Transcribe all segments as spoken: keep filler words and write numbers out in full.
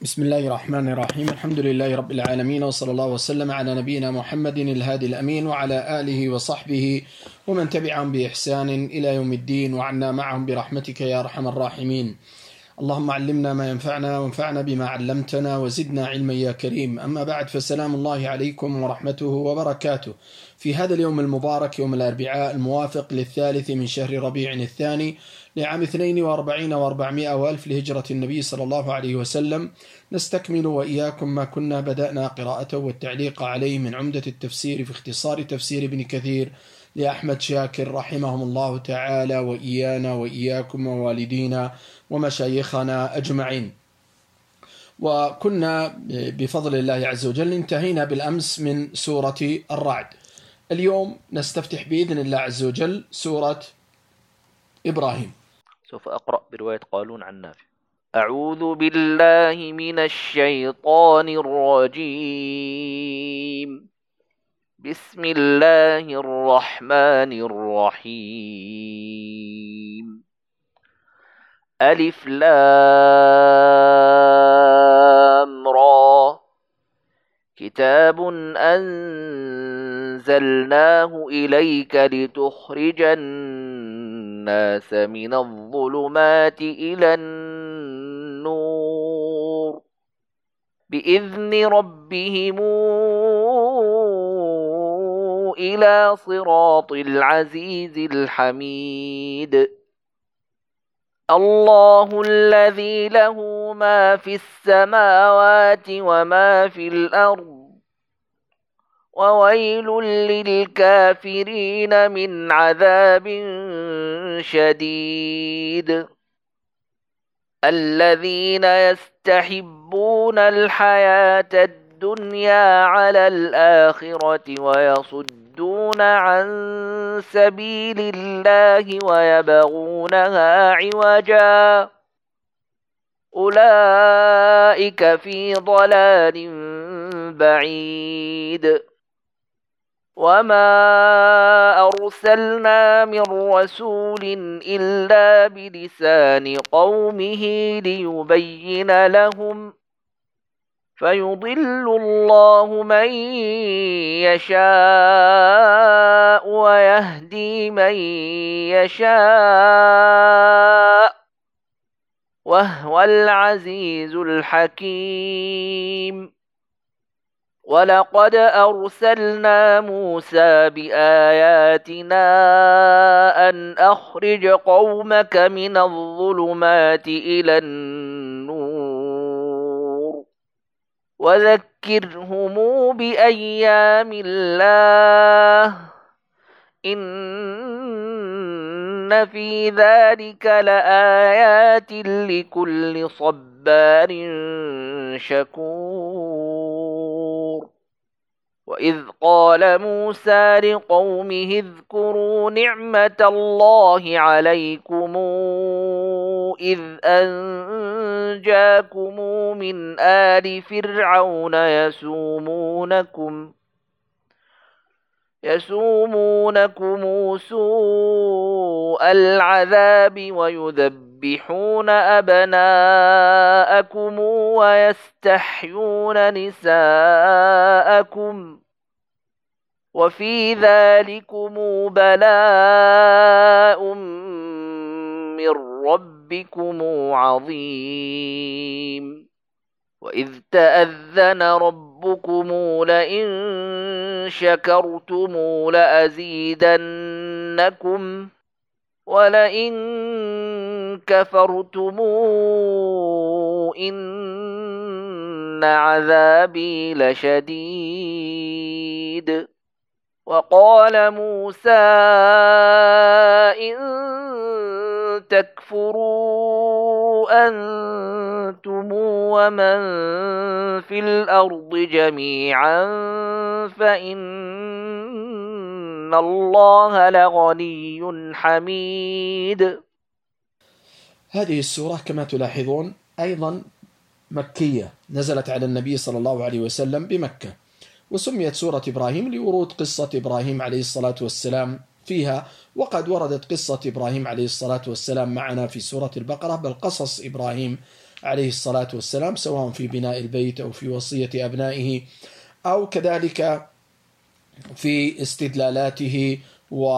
بسم الله الرحمن الرحيم. الحمد لله رب العالمين، وصلى الله وسلم على نبينا محمد الهادي الأمين وعلى آله وصحبه ومن تبعهم بإحسان إلى يوم الدين، وعنا معهم برحمتك يا أرحم الراحمين. اللهم علمنا ما ينفعنا وانفعنا بما علمتنا وزدنا علما يا كريم. أما بعد، فسلام الله عليكم ورحمته وبركاته في هذا اليوم المبارك، يوم الأربعاء الموافق للثالث من شهر ربيع الثاني لعام اثنين وأربعين وأربعمائة وألف لهجرة النبي صلى الله عليه وسلم. نستكمل وإياكم ما كنا بدأنا قراءته والتعليق عليه من عمدة التفسير في اختصار تفسير ابن كثير لأحمد شاكر رحمهم الله تعالى، وإيانا وإياكم ووالدينا ومشايخنا أجمعين. وكنا بفضل الله عز وجل انتهينا بالأمس من سورة الرعد. اليوم نستفتح بإذن الله عز وجل سورة إبراهيم. سوف أقرأ برواية قالون عن نافع. أعوذ بالله من الشيطان الرجيم. بسم الله الرحمن الرحيم. ألف لام را. كتاب أنزلناه إليك لتخرج الناس من الظلمات إلى النور بإذن ربهم إلى صراط العزيز الحميد. الله الذي له ما في السماوات وما في الأرض، وويل للكافرين من عذاب شديد. الذين يستحبون الحياة الدنيا على الآخرة ويصدون عن سبيل الله ويبغونها عوجا، أولئك في ضلال بعيد. وما أرسلنا من رسول إلا بلسان قومه ليبين لهم، فيضل الله من يشاء ويهدي من يشاء، وهو العزيز الحكيم. ولقد أرسلنا موسى بآياتنا أن أخرج قومك من الظلمات إلى النور وذكرهم بأيام الله، إن في ذلك لآيات لكل صبار شكور. وإذ قال موسى لقومه اذكروا نعمة الله عليكم إذ أنجاكم من آل فرعون يسومونكم يسومونكم سوء العذاب ويذبحون أبناءكم ويستحيون نساءكم، وفي ذلكم بلاء من ربكم عظيم. وإذ تأذن ربكم لئن شكرتم لأزيدنكم ولئن كفرتم إن عذابي لشديد. وقال موسى إن تكفروا أنتم ومن في الأرض جميعا فإن الله لغني حميد. هذه السورة كما تلاحظون أيضا مكية، نزلت على النبي صلى الله عليه وسلم بمكة، وسميت سورة إبراهيم لورود قصة إبراهيم عليه الصلاة والسلام فيها، وقد وردت قصة إبراهيم عليه الصلاة والسلام معنا في سورة البقرة، بل قصص إبراهيم عليه الصلاة والسلام، سواء في بناء البيت أو في وصية أبنائه أو كذلك في استدلالاته و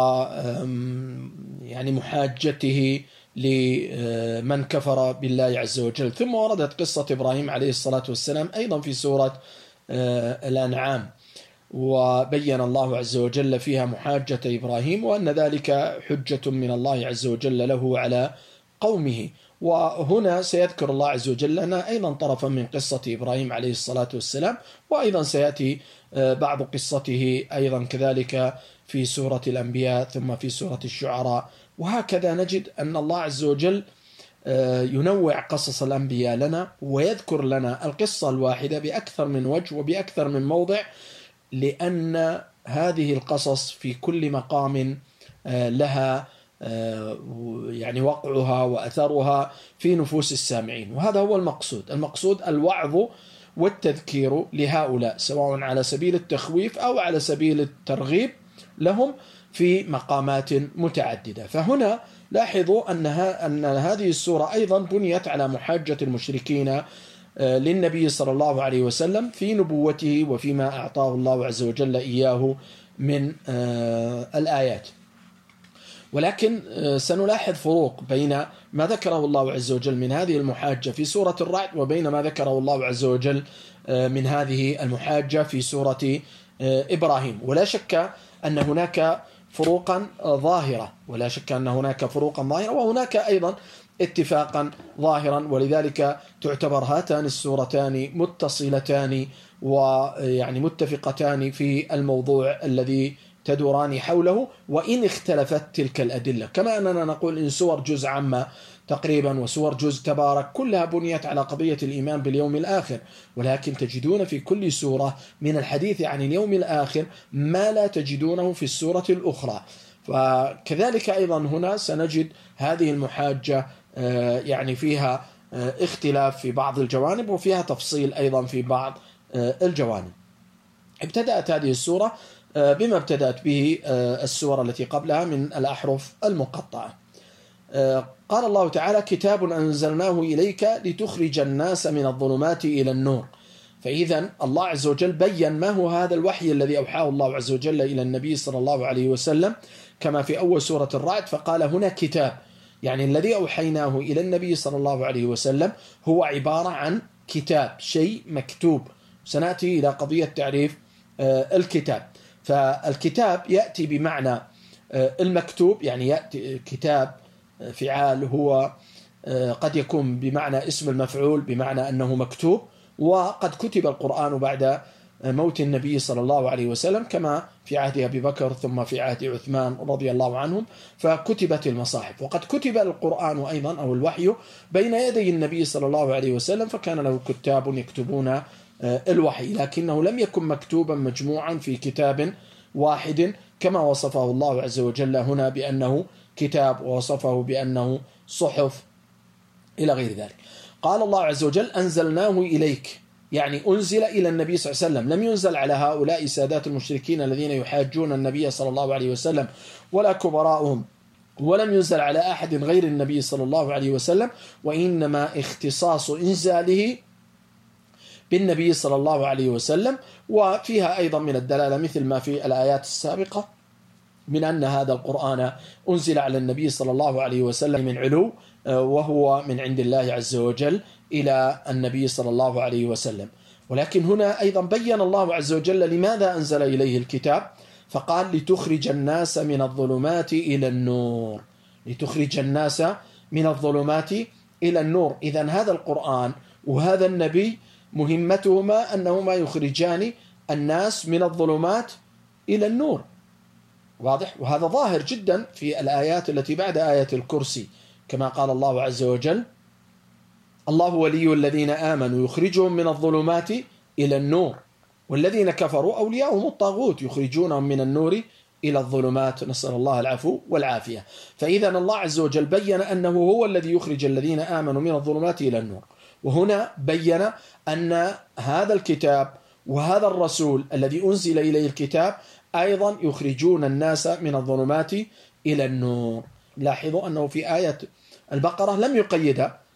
يعني محاجته لمن كفر بالله عز وجل. ثم وردت قصة إبراهيم عليه الصلاة والسلام أيضا في سورة الأنعام، وبين الله عز وجل فيها محاجة إبراهيم وأن ذلك حجة من الله عز وجل له على قومه. وهنا سيذكر الله عز وجل لنا أيضا طرفا من قصة إبراهيم عليه الصلاة والسلام، وأيضا سيأتي بعض قصته أيضا كذلك في سورة الأنبياء ثم في سورة الشعراء. وهكذا نجد أن الله عز وجل ينوع قصص الأنبياء لنا ويذكر لنا القصة الواحدة بأكثر من وجه وبأكثر من موضع، لأن هذه القصص في كل مقام لها يعني وقعها وأثرها في نفوس السامعين، وهذا هو المقصود. المقصود الوعظ والتذكير لهؤلاء، سواء على سبيل التخويف أو على سبيل الترغيب لهم في مقامات متعددة. فهنا لاحظوا أنها أن هذه السورة أيضا بنيت على محاجة المشركين للنبي صلى الله عليه وسلم في نبوته وفيما أعطاه الله عز وجل إياه من الآيات. ولكن سنلاحظ فروق بين ما ذكره الله عز وجل من هذه المحاجة في سورة الرعد وبين ما ذكره الله عز وجل من هذه المحاجة في سورة إبراهيم. ولا شك أن هناك فروقا ظاهرة ولا شك أن هناك فروقا ظاهرة وهناك أيضا اتفاقا ظاهرا، ولذلك تعتبر هاتان السورتان متصلتان ويعني متفقتان في الموضوع الذي تدوران حوله، وإن اختلفت تلك الأدلة. كما أننا نقول إن سور جزء عامة تقريبا وسور جزء تبارك كلها بنيت على قضية الإيمان باليوم الآخر، ولكن تجدون في كل سورة من الحديث عن اليوم الآخر ما لا تجدونه في السورة الأخرى. فكذلك أيضا هنا سنجد هذه المحاجة يعني فيها اختلاف في بعض الجوانب وفيها تفصيل أيضا في بعض الجوانب. ابتدأت هذه السورة بما ابتدأت به السورة التي قبلها من الأحرف المقطعة. قال الله تعالى: كتاب أنزلناه إليك لتخرج الناس من الظلمات إلى النور. فإذا الله عز وجل بيّن ما هو هذا الوحي الذي أوحاه الله عز وجل إلى النبي صلى الله عليه وسلم كما في أول سورة الرعد، فقال هنا كتاب، يعني الذي أوحيناه إلى النبي صلى الله عليه وسلم هو عبارة عن كتاب، شيء مكتوب. سنأتي إلى قضية تعريف الكتاب. فالكتاب يأتي بمعنى المكتوب، يعني يأتي كتاب فعال هو قد يكون بمعنى اسم المفعول بمعنى أنه مكتوب، وقد كتب القرآن بعد موت النبي صلى الله عليه وسلم كما في عهد أبي بكر ثم في عهد عثمان رضي الله عنهم، فكتبت المصاحف. وقد كتب القرآن أيضا أو الوحي بين يدي النبي صلى الله عليه وسلم، فكان له كتاب يكتبون الوحي، لكنه لم يكن مكتوبا مجموعا في كتاب واحد كما وصفه الله عز وجل هنا بأنه كتاب، ووصفه بأنه صحف إلى غير ذلك. قال الله عز وجل: أنزلناه إليك، يعني أنزل إلى النبي صلى الله عليه وسلم، لم ينزل على هؤلاء سادات المشركين الذين يحاجون النبي صلى الله عليه وسلم ولا كبراؤهم، ولم ينزل على أحد غير النبي صلى الله عليه وسلم، وإنما اختصاص إنزاله بالنبي صلى الله عليه وسلم. وفيها أيضا من الدلالة مثل ما في الآيات السابقة من أن هذا القرآن أنزل على النبي صلى الله عليه وسلم من علو، وهو من عند الله عز وجل إلى النبي صلى الله عليه وسلم. ولكن هنا أيضا بيّن الله عز وجل لماذا أنزل إليه الكتاب، فقال: لتخرج الناس من الظلمات إلى النور. لتخرج الناس من الظلمات إلى النور. إذن هذا القرآن وهذا النبي مهمتهما أنهما يخرجان الناس من الظلمات إلى النور. واضح؟ وهذا ظاهر جدا في الآيات التي بعد آية الكرسي، كما قال الله عز وجل: الله ولي الذين آمنوا يخرجهم من الظلمات إلى النور والذين كفروا أولياءهم الطاغوت يخرجونهم من النور إلى الظلمات، نسأل الله العفو والعافية. فإذا الله عز وجل بيّن أنه هو الذي يخرج الذين آمنوا من الظلمات إلى النور. وهنا بيّن أن هذا الكتاب وهذا الرسول الذي أنزل إليه الكتاب أيضا يخرجون الناس من الظلمات إلى النور. لاحظوا أنه في آية البقرة لم يقيدها،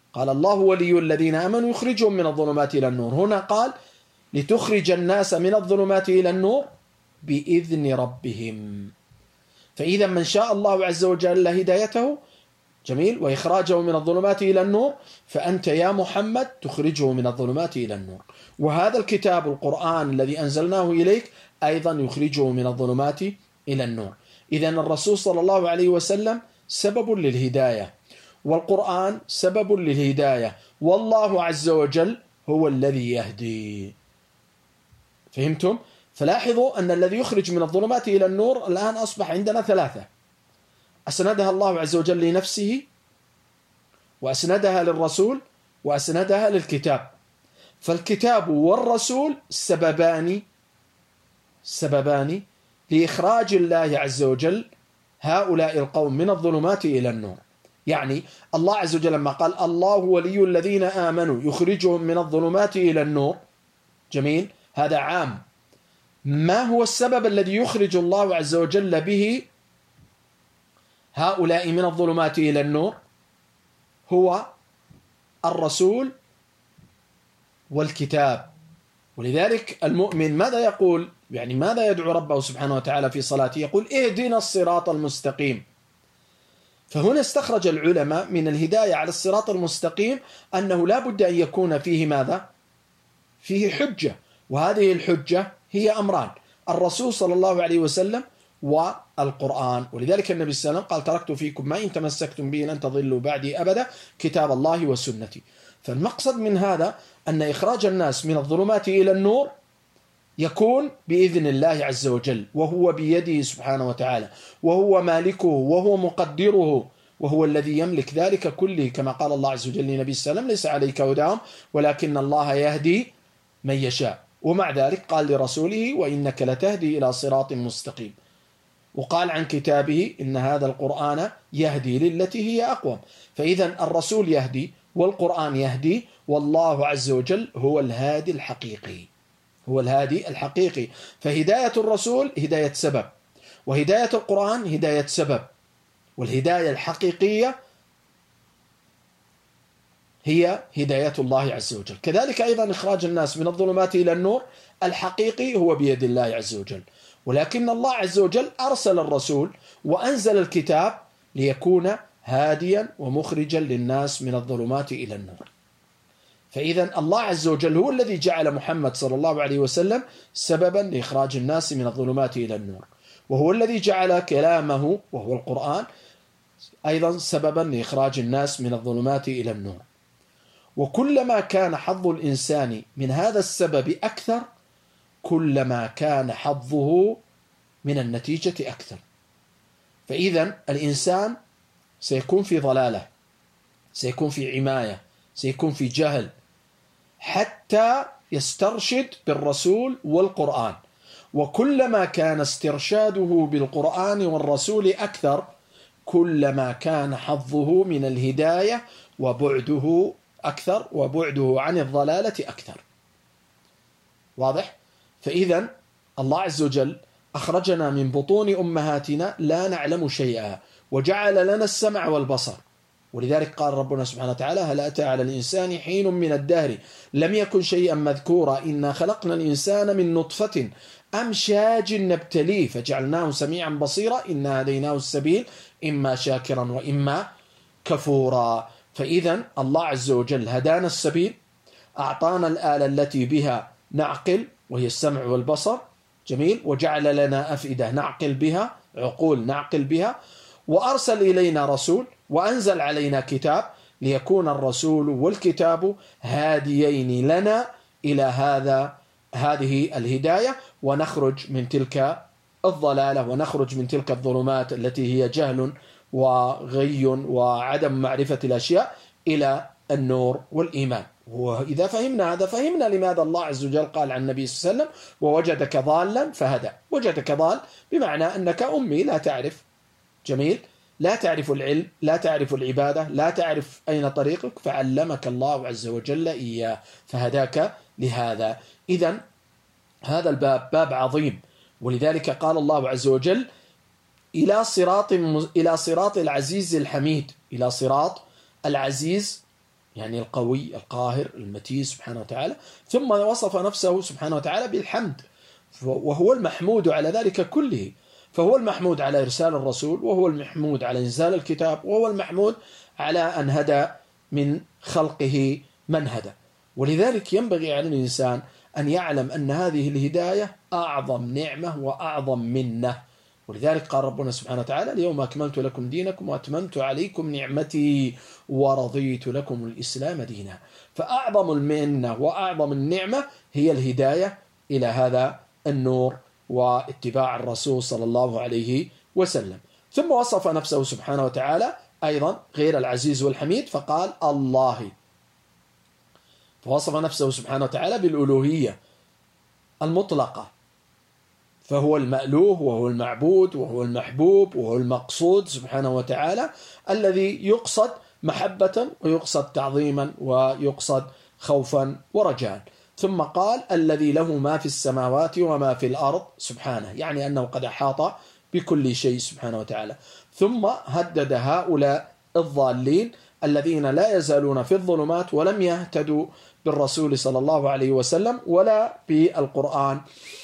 قال الله ولي الذين آمنوا يخرجهم من الظلمات إلى النور. هنا قال لتخرج الناس من الظلمات إلى النور بإذن ربهم. فإذا من شاء الله عز وجل هدايته جميل وإخراجه من الظلمات إلى النور، فأنت يا محمد تخرجه من الظلمات إلى النور. وهذا الكتاب القرآن الذي أنزلناه إليك أيضا يخرجه من الظلمات إلى النور. إذن الرسول صلى الله عليه وسلم سبب للهداية، والقرآن سبب للهداية، والله عز وجل هو الذي يهدي. فهمتم؟ فلاحظوا أن الذي يخرج من الظلمات إلى النور الآن أصبح عندنا ثلاثة: أسندها الله عز وجل لنفسه، وأسندها للرسول، وأسندها للكتاب. فالكتاب والرسول سببان سببان لإخراج الله عز وجل هؤلاء القوم من الظلمات إلى النور. يعني الله عز وجل لما قال الله ولي الذين آمنوا يخرجهم من الظلمات إلى النور، جميل، هذا عام. ما هو السبب الذي يخرج الله عز وجل به هؤلاء من الظلمات إلى النور؟ هو الرسول والكتاب. ولذلك المؤمن ماذا يقول؟ يعني ماذا يدعو ربه سبحانه وتعالى في صلاته؟ يقول اهدنا الصراط المستقيم. فهنا استخرج العلماء من الهداية على الصراط المستقيم أنه لا بد أن يكون فيه ماذا؟ فيه حجة، وهذه الحجة هي أمران: الرسول صلى الله عليه وسلم والقرآن. ولذلك النبي صلى الله عليه وسلم قال تركت فيكم ما إن تمسكتم به لن تضلوا بعدي أبدا، كتاب الله وسنتي. فالمقصد من هذا أن إخراج الناس من الظلمات إلى النور يكون بإذن الله عز وجل، وهو بيده سبحانه وتعالى، وهو مالكه، وهو مقدره، وهو الذي يملك ذلك كله، كما قال الله عز وجل لنبي صلى الله عليه وسلم ليس عليك هداهم ولكن الله يهدي من يشاء. ومع ذلك قال لرسوله وإنك لتهدي إلى صراط مستقيم. وقال عن كتابه إن هذا القرآن يهدي للتي هي أقوم. فإذا الرسول يهدي والقرآن يهدي، والله عز وجل هو الهادي الحقيقي، هو الهادي الحقيقي. فهداية الرسول هداية سبب، وهداية القرآن هداية سبب، والهداية الحقيقية هي هداية الله عز وجل. كذلك أيضا إخراج الناس من الظلمات إلى النور الحقيقي هو بيد الله عز وجل، ولكن الله عز وجل أرسل الرسول وأنزل الكتاب ليكون هاديا ومخرجا للناس من الظلمات إلى النور. فإذا الله عز وجل هو الذي جعل محمد صلى الله عليه وسلم سببا لإخراج الناس من الظلمات إلى النور، وهو الذي جعل كلامه وهو القرآن أيضا سببا لإخراج الناس من الظلمات إلى النور. وكلما كان حظ الإنسان من هذا السبب أكثر كلما كان حظه من النتيجة أكثر. فإذا الإنسان سيكون في ضلالة، سيكون في عماية، سيكون في جهل، حتى يسترشد بالرسول والقرآن. وكلما كان استرشاده بالقرآن والرسول أكثر كلما كان حظه من الهداية وبعده أكثر، وبعده عن الضلالة أكثر. واضح؟ فإذا الله عز وجل أخرجنا من بطون أمهاتنا لا نعلم شيئا، وجعل لنا السمع والبصر. ولذلك قال ربنا سبحانه وتعالى هل أتى على الإنسان حين من الدهر لم يكن شيئا مذكورا إنا خلقنا الإنسان من نطفة أمشاج نبتليه فجعلناه سميعا بصيرا إنا هديناه السبيل إما شاكرا وإما كفورا. فإذا الله عز وجل هدانا السبيل، أعطانا الآلة التي بها نعقل وهي السمع والبصر، جميل، وجعل لنا أفئدة نعقل بها، عقول نعقل بها، وأرسل إلينا رسول وأنزل علينا كتاب ليكون الرسول والكتاب هاديين لنا إلى هذا هذه الهداية، ونخرج من تلك الضلالة ونخرج من تلك الظلمات التي هي جهل وغي وعدم معرفة الأشياء إلى النور والإيمان. وإذا فهمنا هذا فهمنا لماذا الله عز وجل قال عن النبي صلى الله عليه وسلم ووجدك ضالا فهدى. وجدك ضال بمعنى أنك أمي لا تعرف، جميل، لا تعرف العلم، لا تعرف العبادة، لا تعرف أين طريقك، فعلمك الله عز وجل إياه فهداك لهذا. إذن هذا الباب باب عظيم، ولذلك قال الله عز وجل إلى صراط إلى صراط العزيز الحميد، إلى صراط العزيز يعني القوي القاهر المتين سبحانه وتعالى. ثم وصف نفسه سبحانه وتعالى بالحمد، وهو المحمود على ذلك كله. فهو المحمود على إرسال الرسول، وهو المحمود على إنزال الكتاب، وهو المحمود على أن هدى من خلقه من هدى. ولذلك ينبغي على الإنسان أن يعلم أن هذه الهداية أعظم نعمة وأعظم منة. ولذلك قال ربنا سبحانه وتعالى: اليوم أكملت لكم دينكم وأتممت عليكم نعمتي ورضيت لكم الإسلام دينا. فأعظم المنة وأعظم النعمة هي الهداية إلى هذا النور واتباع الرسول صلى الله عليه وسلم. ثم وصف نفسه سبحانه وتعالى أيضا غير العزيز والحميد فقال: الله. فوصف نفسه سبحانه وتعالى بالألوهية المطلقة، فهو المألوه وهو المعبود وهو المحبوب وهو المقصود سبحانه وتعالى، الذي يقصد محبة ويقصد تعظيما ويقصد خوفا ورجاء. ثم قال: الذي له ما في السماوات وما في الأرض سبحانه، يعني أنه قد أحاط بكل شيء سبحانه وتعالى. ثم هدد هؤلاء الضالين الذين لا يزالون في الظلمات ولم يهتدوا بالرسول صلى الله عليه وسلم ولا بالقرآن،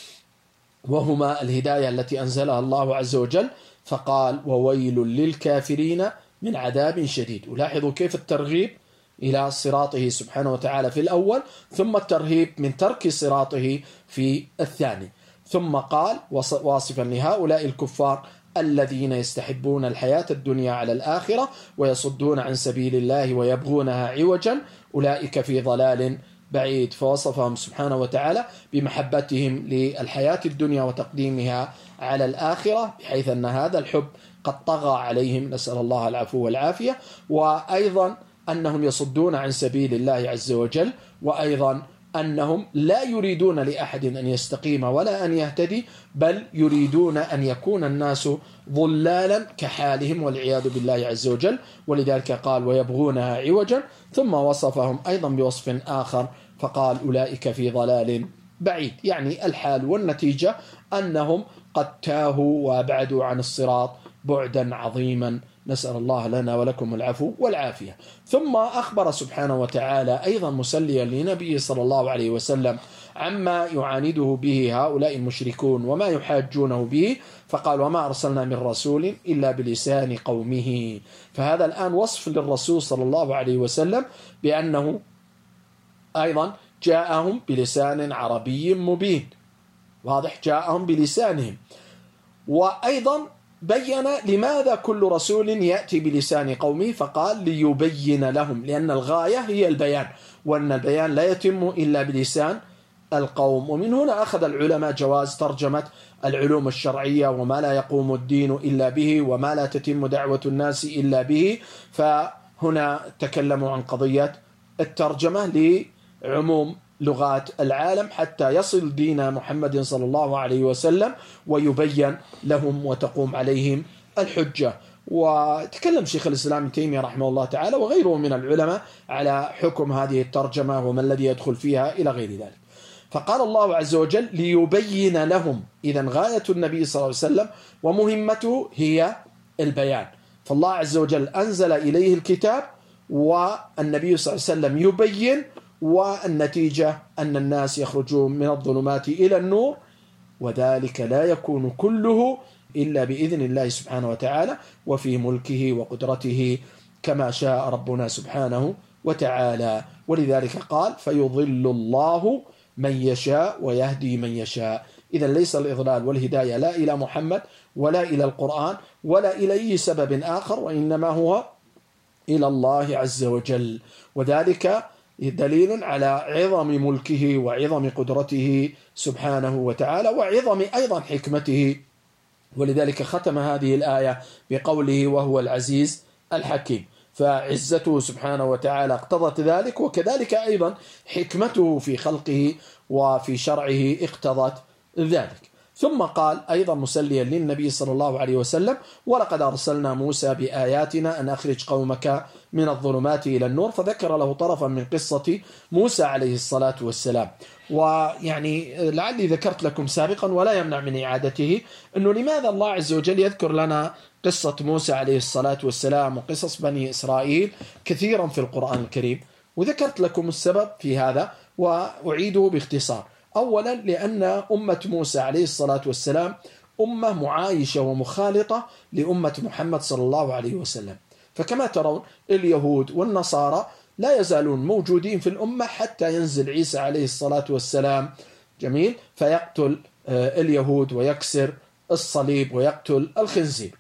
وهما الهداية التي أنزلها الله عز وجل. فقال: وويل للكافرين من عذاب شديد. ولاحظوا كيف الترغيب إلى صراطه سبحانه وتعالى في الأول، ثم الترهيب من ترك صراطه في الثاني. ثم قال واصفا لهؤلاء الكفار الذين يستحبون الحياة الدنيا على الآخرة ويصدون عن سبيل الله ويبغونها عوجا أولئك في ضلال بعيد. فوصفهم سبحانه وتعالى بمحبتهم للحياة الدنيا وتقديمها على الآخرة، بحيث أن هذا الحب قد طغى عليهم، نسأل الله العفو والعافية. وأيضا أنهم يصدون عن سبيل الله عز وجل، وأيضا أنهم لا يريدون لأحد أن يستقيم ولا أن يهتدي، بل يريدون أن يكون الناس ضلالا كحالهم والعياذ بالله عز وجل. ولذلك قال: ويبغونها عوجا. ثم وصفهم أيضا بوصف آخر فقال: أولئك في ضلال بعيد، يعني الحال والنتيجة أنهم قد تاهوا وابعدوا عن الصراط بعدا عظيما، نسأل الله لنا ولكم العفو والعافية. ثم أخبر سبحانه وتعالى أيضا مسليا لنبيه صلى الله عليه وسلم عما يعانده به هؤلاء المشركون وما يحاجونه به، فقال: وما أرسلنا من رسول إلا بلسان قومه. فهذا الآن وصف للرسول صلى الله عليه وسلم بأنه أيضا جاءهم بلسان عربي مبين، واضح، جاءهم بلسانهم. وأيضا بين لماذا كل رسول يأتي بلسان قومه، فقال: ليبين لهم، لأن الغاية هي البيان، وأن البيان لا يتم إلا بلسان القوم. ومن هنا أخذ العلماء جواز ترجمة العلوم الشرعية وما لا يقوم الدين إلا به وما لا تتم دعوة الناس إلا به. فهنا تكلموا عن قضية الترجمة لعموم لغات العالم حتى يصل دين محمد صلى الله عليه وسلم ويبين لهم وتقوم عليهم الحجة. وتكلم شيخ الإسلام ابن تيمية رحمه الله تعالى وغيره من العلماء على حكم هذه الترجمة وما الذي يدخل فيها إلى غير ذلك. فقال الله عز وجل: ليبين لهم. إذن غاية النبي صلى الله عليه وسلم ومهمته هي البيان، فالله عز وجل أنزل إليه الكتاب والنبي صلى الله عليه وسلم يبين، والنتيجة أن الناس يخرجون من الظلمات إلى النور، وذلك لا يكون كله إلا بإذن الله سبحانه وتعالى وفي ملكه وقدرته كما شاء ربنا سبحانه وتعالى. ولذلك قال: فيضل الله من يشاء ويهدي من يشاء. إذن ليس الإضلال والهداية لا إلى محمد ولا إلى القرآن ولا إلى أي سبب آخر، وإنما هو إلى الله عز وجل. وذلك دليل على عظم ملكه وعظم قدرته سبحانه وتعالى وعظم أيضا حكمته. ولذلك ختم هذه الآية بقوله: وهو العزيز الحكيم. فعزته سبحانه وتعالى اقتضت ذلك، وكذلك أيضا حكمته في خلقه وفي شرعه اقتضت ذلك. ثم قال أيضا مسليا للنبي صلى الله عليه وسلم: ولقد أرسلنا موسى بآياتنا أن أخرج قومك من الظلمات إلى النور. فذكر له طرفا من قصة موسى عليه الصلاة والسلام. ويعني لعلي ذكرت لكم سابقا ولا يمنع من إعادته أنه لماذا الله عز وجل يذكر لنا قصة موسى عليه الصلاة والسلام وقصص بني إسرائيل كثيرا في القرآن الكريم. وذكرت لكم السبب في هذا وأعيده باختصار. أولا لأن أمة موسى عليه الصلاة والسلام أمة معايشة ومخالطة لأمة محمد صلى الله عليه وسلم، فكما ترون اليهود والنصارى لا يزالون موجودين في الأمة حتى ينزل عيسى عليه الصلاة والسلام، جميل، فيقتل اليهود ويكسر الصليب ويقتل الخنزير.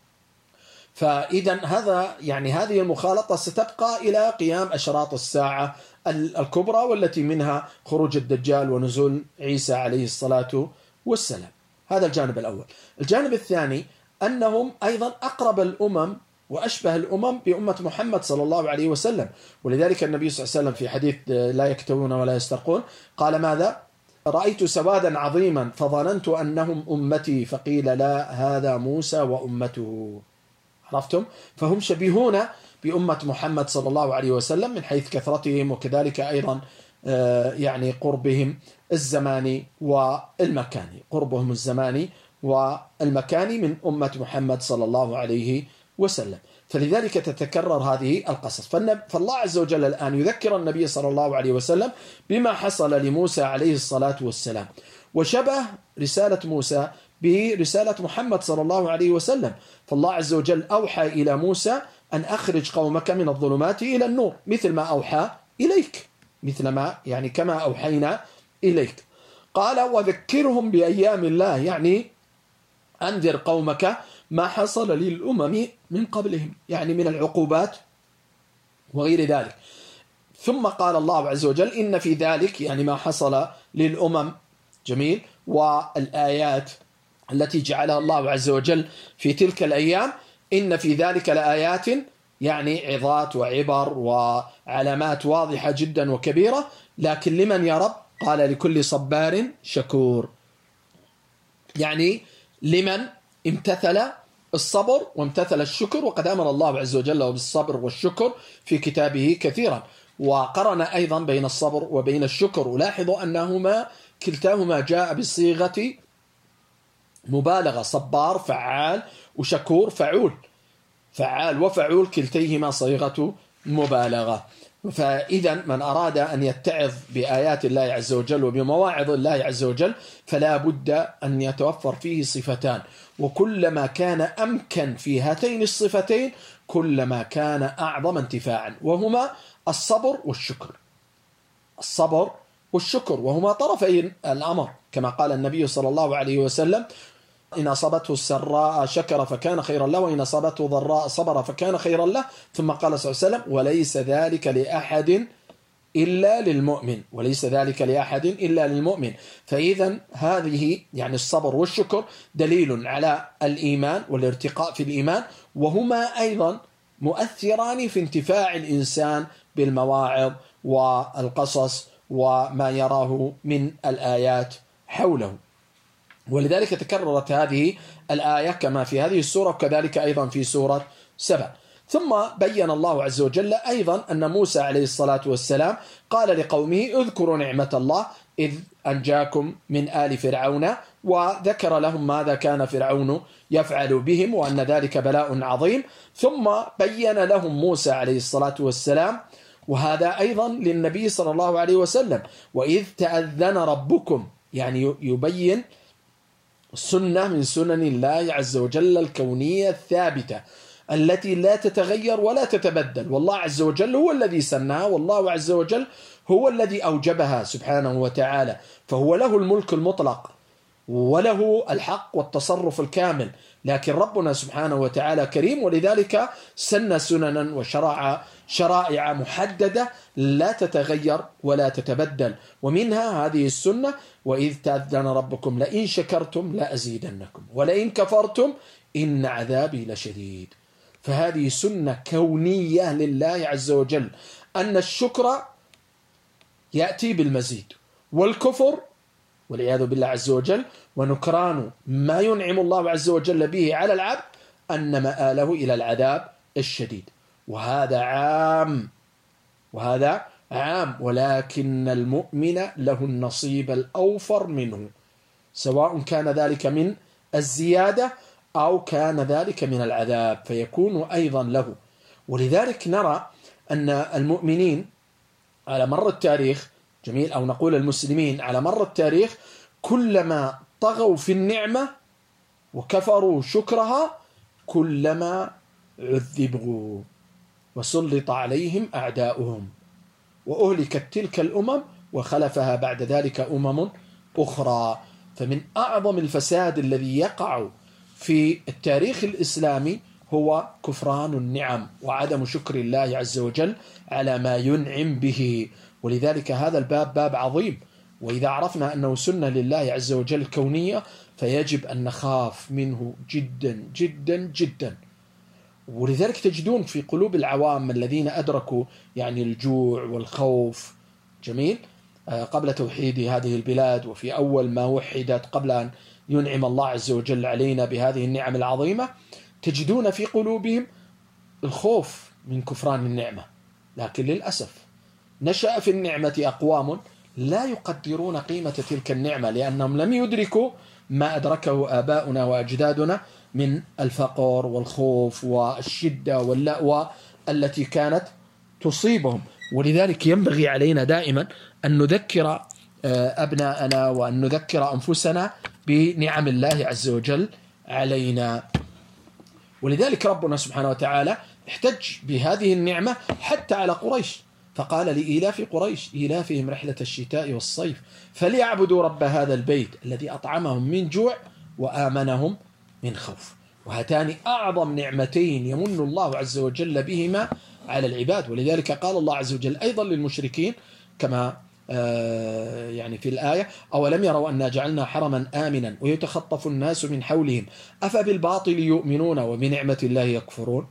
فإذا هذا يعني هذه المخالطة ستبقى إلى قيام أشراط الساعة الكبرى، والتي منها خروج الدجال ونزول عيسى عليه الصلاة والسلام. هذا الجانب الأول. الجانب الثاني أنهم أيضا أقرب الأمم وأشبه الأمم بأمة محمد صلى الله عليه وسلم، ولذلك النبي صلى الله عليه وسلم في حديث لا يكتوون ولا يسترقون قال ماذا؟ رأيت سوادا عظيما فظننت أنهم أمتي فقيل لا هذا موسى وأمته. عرفتم؟ فهم شبيهون بأمة محمد صلى الله عليه وسلم من حيث كثرتهم، وكذلك أيضا يعني قربهم الزماني والمكاني، قربهم الزماني والمكاني من أمة محمد صلى الله عليه وسلم. فلذلك تتكرر هذه القصص. فالله عز وجل الآن يذكر النبي صلى الله عليه وسلم بما حصل لموسى عليه الصلاة والسلام، وشبه رسالة موسى برسالة محمد صلى الله عليه وسلم. فالله عز وجل أوحى إلى موسى أن أخرج قومك من الظلمات إلى النور مثل ما أوحى إليك، مثل ما يعني كما أوحينا إليك. قال وذكرهم بأيام الله، يعني أنذر قومك ما حصل للأمم من قبلهم، يعني من العقوبات وغير ذلك. ثم قال الله عز وجل إن في ذلك، يعني ما حصل للأمم، جميل، والآيات التي جعلها الله عز وجل في تلك الأيام، إن في ذلك لآيات، يعني عظات وعبر وعلامات واضحة جدا وكبيرة، لكن لمن يا رب؟ قال لكل صبار شكور، يعني لمن امتثل الصبر وامتثل الشكر. وقد أمر الله عز وجل بالصبر والشكر في كتابه كثيرا، وقرن أيضا بين الصبر وبين الشكر. ولاحظوا أنهما كلتاهما جاء بصيغة مبالغة، صبار فعال وشكور فعول، فعال وفعول كلتيهما صيغة مبالغة. فإذا من أراد أن يتعظ بآيات الله عز وجل وبمواعظ الله عز وجل فلا بد أن يتوفر فيه صفتان، وكلما كان أمكن في هاتين الصفتين كلما كان أعظم انتفاعا، وهما الصبر والشكر. الصبر والشكر وهما طرفي الأمر، كما قال النبي صلى الله عليه وسلم إن أصابته السراء شكر فكان خيرا له، وإن أصابته ضراء صبر فكان خيرا له. ثم قال صلى الله عليه وسلم وليس ذلك لأحد إلا للمؤمن، وليس ذلك لأحد إلا للمؤمن. فإذا هذه يعني الصبر والشكر دليل على الإيمان والارتقاء في الإيمان، وهما أيضا مؤثران في انتفاع الإنسان بالمواعظ والقصص وما يراه من الآيات حوله. ولذلك تكررت هذه الآية كما في هذه السورة، وكذلك أيضا في سورة سبع. ثم بين الله عز وجل أيضا أن موسى عليه الصلاة والسلام قال لقومه اذكروا نعمة الله إذ أنجاكم من آل فرعون، وذكر لهم ماذا كان فرعون يفعل بهم وأن ذلك بلاء عظيم. ثم بين لهم موسى عليه الصلاة والسلام، وهذا أيضا للنبي صلى الله عليه وسلم، وإذ تأذن ربكم، يعني يبين سنة من سنن الله عز وجل الكونية الثابتة التي لا تتغير ولا تتبدل، والله عز وجل هو الذي سنها، والله عز وجل هو الذي أوجبها سبحانه وتعالى، فهو له الملك المطلق وله الحق والتصرف الكامل. لكن ربنا سبحانه وتعالى كريم، ولذلك سن سننا وشرع شرائع محددة لا تتغير ولا تتبدل، ومنها هذه السنة وإذ تأذن ربكم لئن شكرتم لأزيدنكم ولئن كفرتم إن عذابي لشديد. فهذه سنة كونية لله عز وجل، أن الشكر يأتي بالمزيد، والكفر والعياذ بالله عز وجل ونكران ما ينعم الله عز وجل به على العبد أن مآله إلى العذاب الشديد. وهذا عام وهذا عام ولكن المؤمن له النصيب الأوفر منه، سواء كان ذلك من الزيادة أو كان ذلك من العذاب، فيكون أيضا له. ولذلك نرى أن المؤمنين على مر التاريخ، جميل، أو نقول المسلمين على مر التاريخ، كلما طغوا في النعمة وكفروا شكرها كلما عذبوا وسلط عليهم أعداؤهم وأهلكت تلك الأمم وخلفها بعد ذلك أمم أخرى. فمن أعظم الفساد الذي يقع في التاريخ الإسلامي هو كفران النعم وعدم شكر الله عز وجل على ما ينعم به. ولذلك هذا الباب باب عظيم، وإذا عرفنا أنه سنة لله عز وجل كونية فيجب أن نخاف منه جدا جدا جدا. ولذلك تجدون في قلوب العوام الذين أدركوا يعني الجوع والخوف، جميل، قبل توحيد هذه البلاد وفي أول ما وحدت قبل أن ينعم الله عز وجل علينا بهذه النعم العظيمة، تجدون في قلوبهم الخوف من كفران النعمة. لكن للأسف نشأ في النعمة أقوام لا يقدرون قيمة تلك النعمة، لأنهم لم يدركوا ما أدركه آباؤنا وأجدادنا من الفقر والخوف والشدة واللأوى التي كانت تصيبهم. ولذلك ينبغي علينا دائما أن نذكر أبناءنا وأن نذكر أنفسنا بنعم الله عز وجل علينا. ولذلك ربنا سبحانه وتعالى احتج بهذه النعمة حتى على قريش، فقال لإيلاف قريش إيلافهم رحلة الشتاء والصيف فليعبدوا رب هذا البيت الذي أطعمهم من جوع وآمنهم من خوف. وهاتان أعظم نعمتين يمن الله عز وجل بهما على العباد. ولذلك قال الله عز وجل أيضا للمشركين كما يعني في الآية: أولم يروا أنا جعلنا حرما آمنا ويتخطف الناس من حولهم أفبالباطل يؤمنون وبنعمة الله يكفرون.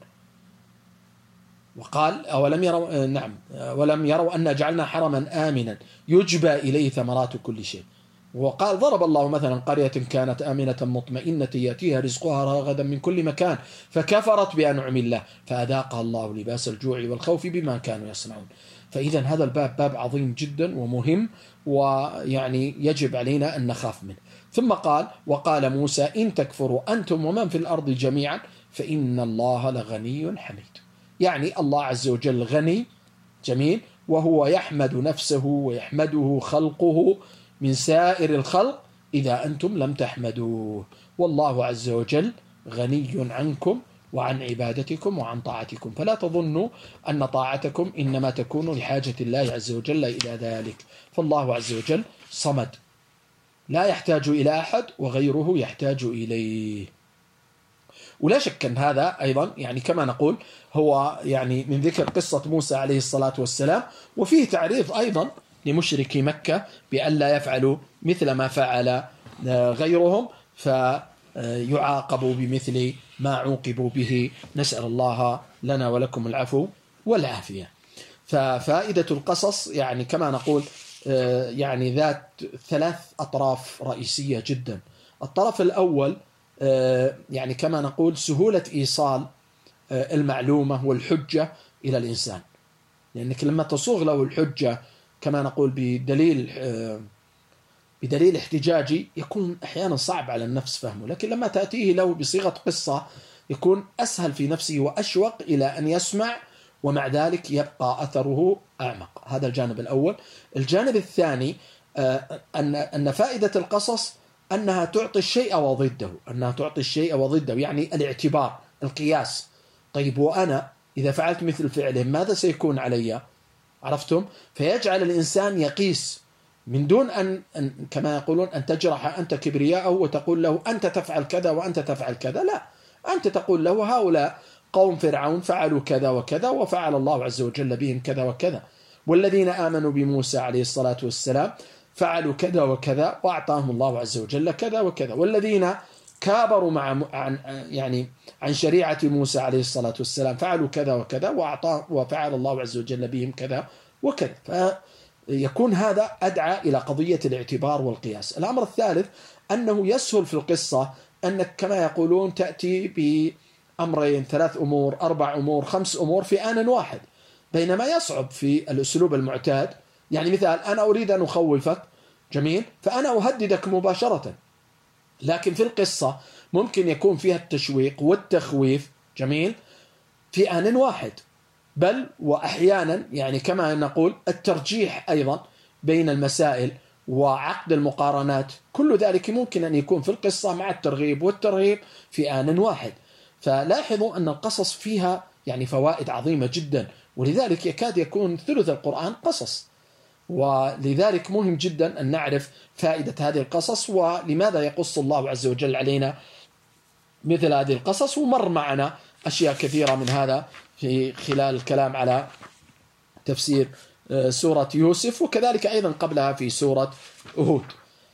وقال: أولم يروا نعم ولم يروا أن جعلنا حرما آمنا يجبى إليه ثمرات كل شيء. وقال: ضرب الله مثلا قرية كانت آمنة مطمئنة يأتيها رزقها رغدا من كل مكان فكفرت بأنعم الله فأذاقها الله لباس الجوع والخوف بما كانوا يصنعون. فإذا هذا الباب باب عظيم جدا ومهم، ويعني يجب علينا أن نخاف منه. ثم قال: وقال موسى إن تكفروا أنتم ومن في الأرض جميعا فإن الله لغني حميد. يعني الله عز وجل غني، جميل، وهو يحمد نفسه ويحمده خلقه من سائر الخلق إذا أنتم لم تحمدوه. والله عز وجل غني عنكم وعن عبادتكم وعن طاعتكم، فلا تظنوا أن طاعتكم إنما تكون لحاجة الله عز وجل إلى ذلك. فالله عز وجل صمد لا يحتاج إلى أحد وغيره يحتاج إليه. ولا شك أن هذا أيضا يعني كما نقول هو يعني من ذكر قصة موسى عليه الصلاة والسلام، وفيه تعريض أيضا لمشركي مكة بأن لا يفعلوا مثل ما فعل غيرهم فيعاقبوا بمثل ما عوقبوا به. نسأل الله لنا ولكم العفو والعافية. ففائدة القصص يعني كما نقول يعني ذات ثلاث أطراف رئيسية جدا. الطرف الأول يعني كما نقول سهولة إيصال المعلومة والحجة إلى الإنسان، لأنك لما تصوغ له الحجة كما نقول بدليل بدليل احتجاجي يكون أحيانا صعب على النفس فهمه، لكن لما تأتيه له بصيغة قصة يكون أسهل في نفسه وأشوق إلى أن يسمع، ومع ذلك يبقى أثره أعمق. هذا الجانب الأول. الجانب الثاني أن أن فائدة القصص أنها تعطي الشيء وضده، أنها تعطي الشيء وضده، يعني الاعتبار، القياس. طيب وأنا إذا فعلت مثل فعله ماذا سيكون علي؟ عرفتم؟ فيجعل الإنسان يقيس من دون أن كما يقولون أن تجرح أنت كبرياءه وتقول له أنت تفعل كذا وأنت تفعل كذا. لا، أنت تقول له هؤلاء قوم فرعون فعلوا كذا وكذا وفعل الله عز وجل بهم كذا وكذا، والذين آمنوا بموسى عليه الصلاة والسلام فعلوا كذا وكذا وأعطاهم الله عز وجل كذا وكذا، والذين كابروا مع عن يعني عن شريعة موسى عليه الصلاة والسلام فعلوا كذا وكذا وأعطاه وفعل الله عز وجل بهم كذا وكذا. فيكون هذا أدعى إلى قضية الاعتبار والقياس. الأمر الثالث أنه يسهل في القصة أنك كما يقولون تأتي بأمرين، ثلاث أمور، أربع أمور، خمس أمور في آن واحد، بينما يصعب في الأسلوب المعتاد. يعني مثال أنا أريد أن أخوفك، جميل، فأنا أهددك مباشرة، لكن في القصة ممكن يكون فيها التشويق والتخويف، جميل، في آن واحد. بل وأحيانا يعني كما نقول الترجيح أيضا بين المسائل وعقد المقارنات، كل ذلك ممكن أن يكون في القصة مع الترغيب والترهيب في آن واحد. فلاحظوا أن القصص فيها يعني فوائد عظيمة جدا، ولذلك يكاد يكون ثلث القرآن قصص، ولذلك مهم جدا أن نعرف فائدة هذه القصص ولماذا يقص الله عز وجل علينا مثل هذه القصص. ومر معنا أشياء كثيرة من هذا في خلال الكلام على تفسير سورة يوسف، وكذلك أيضا قبلها في سورة هود.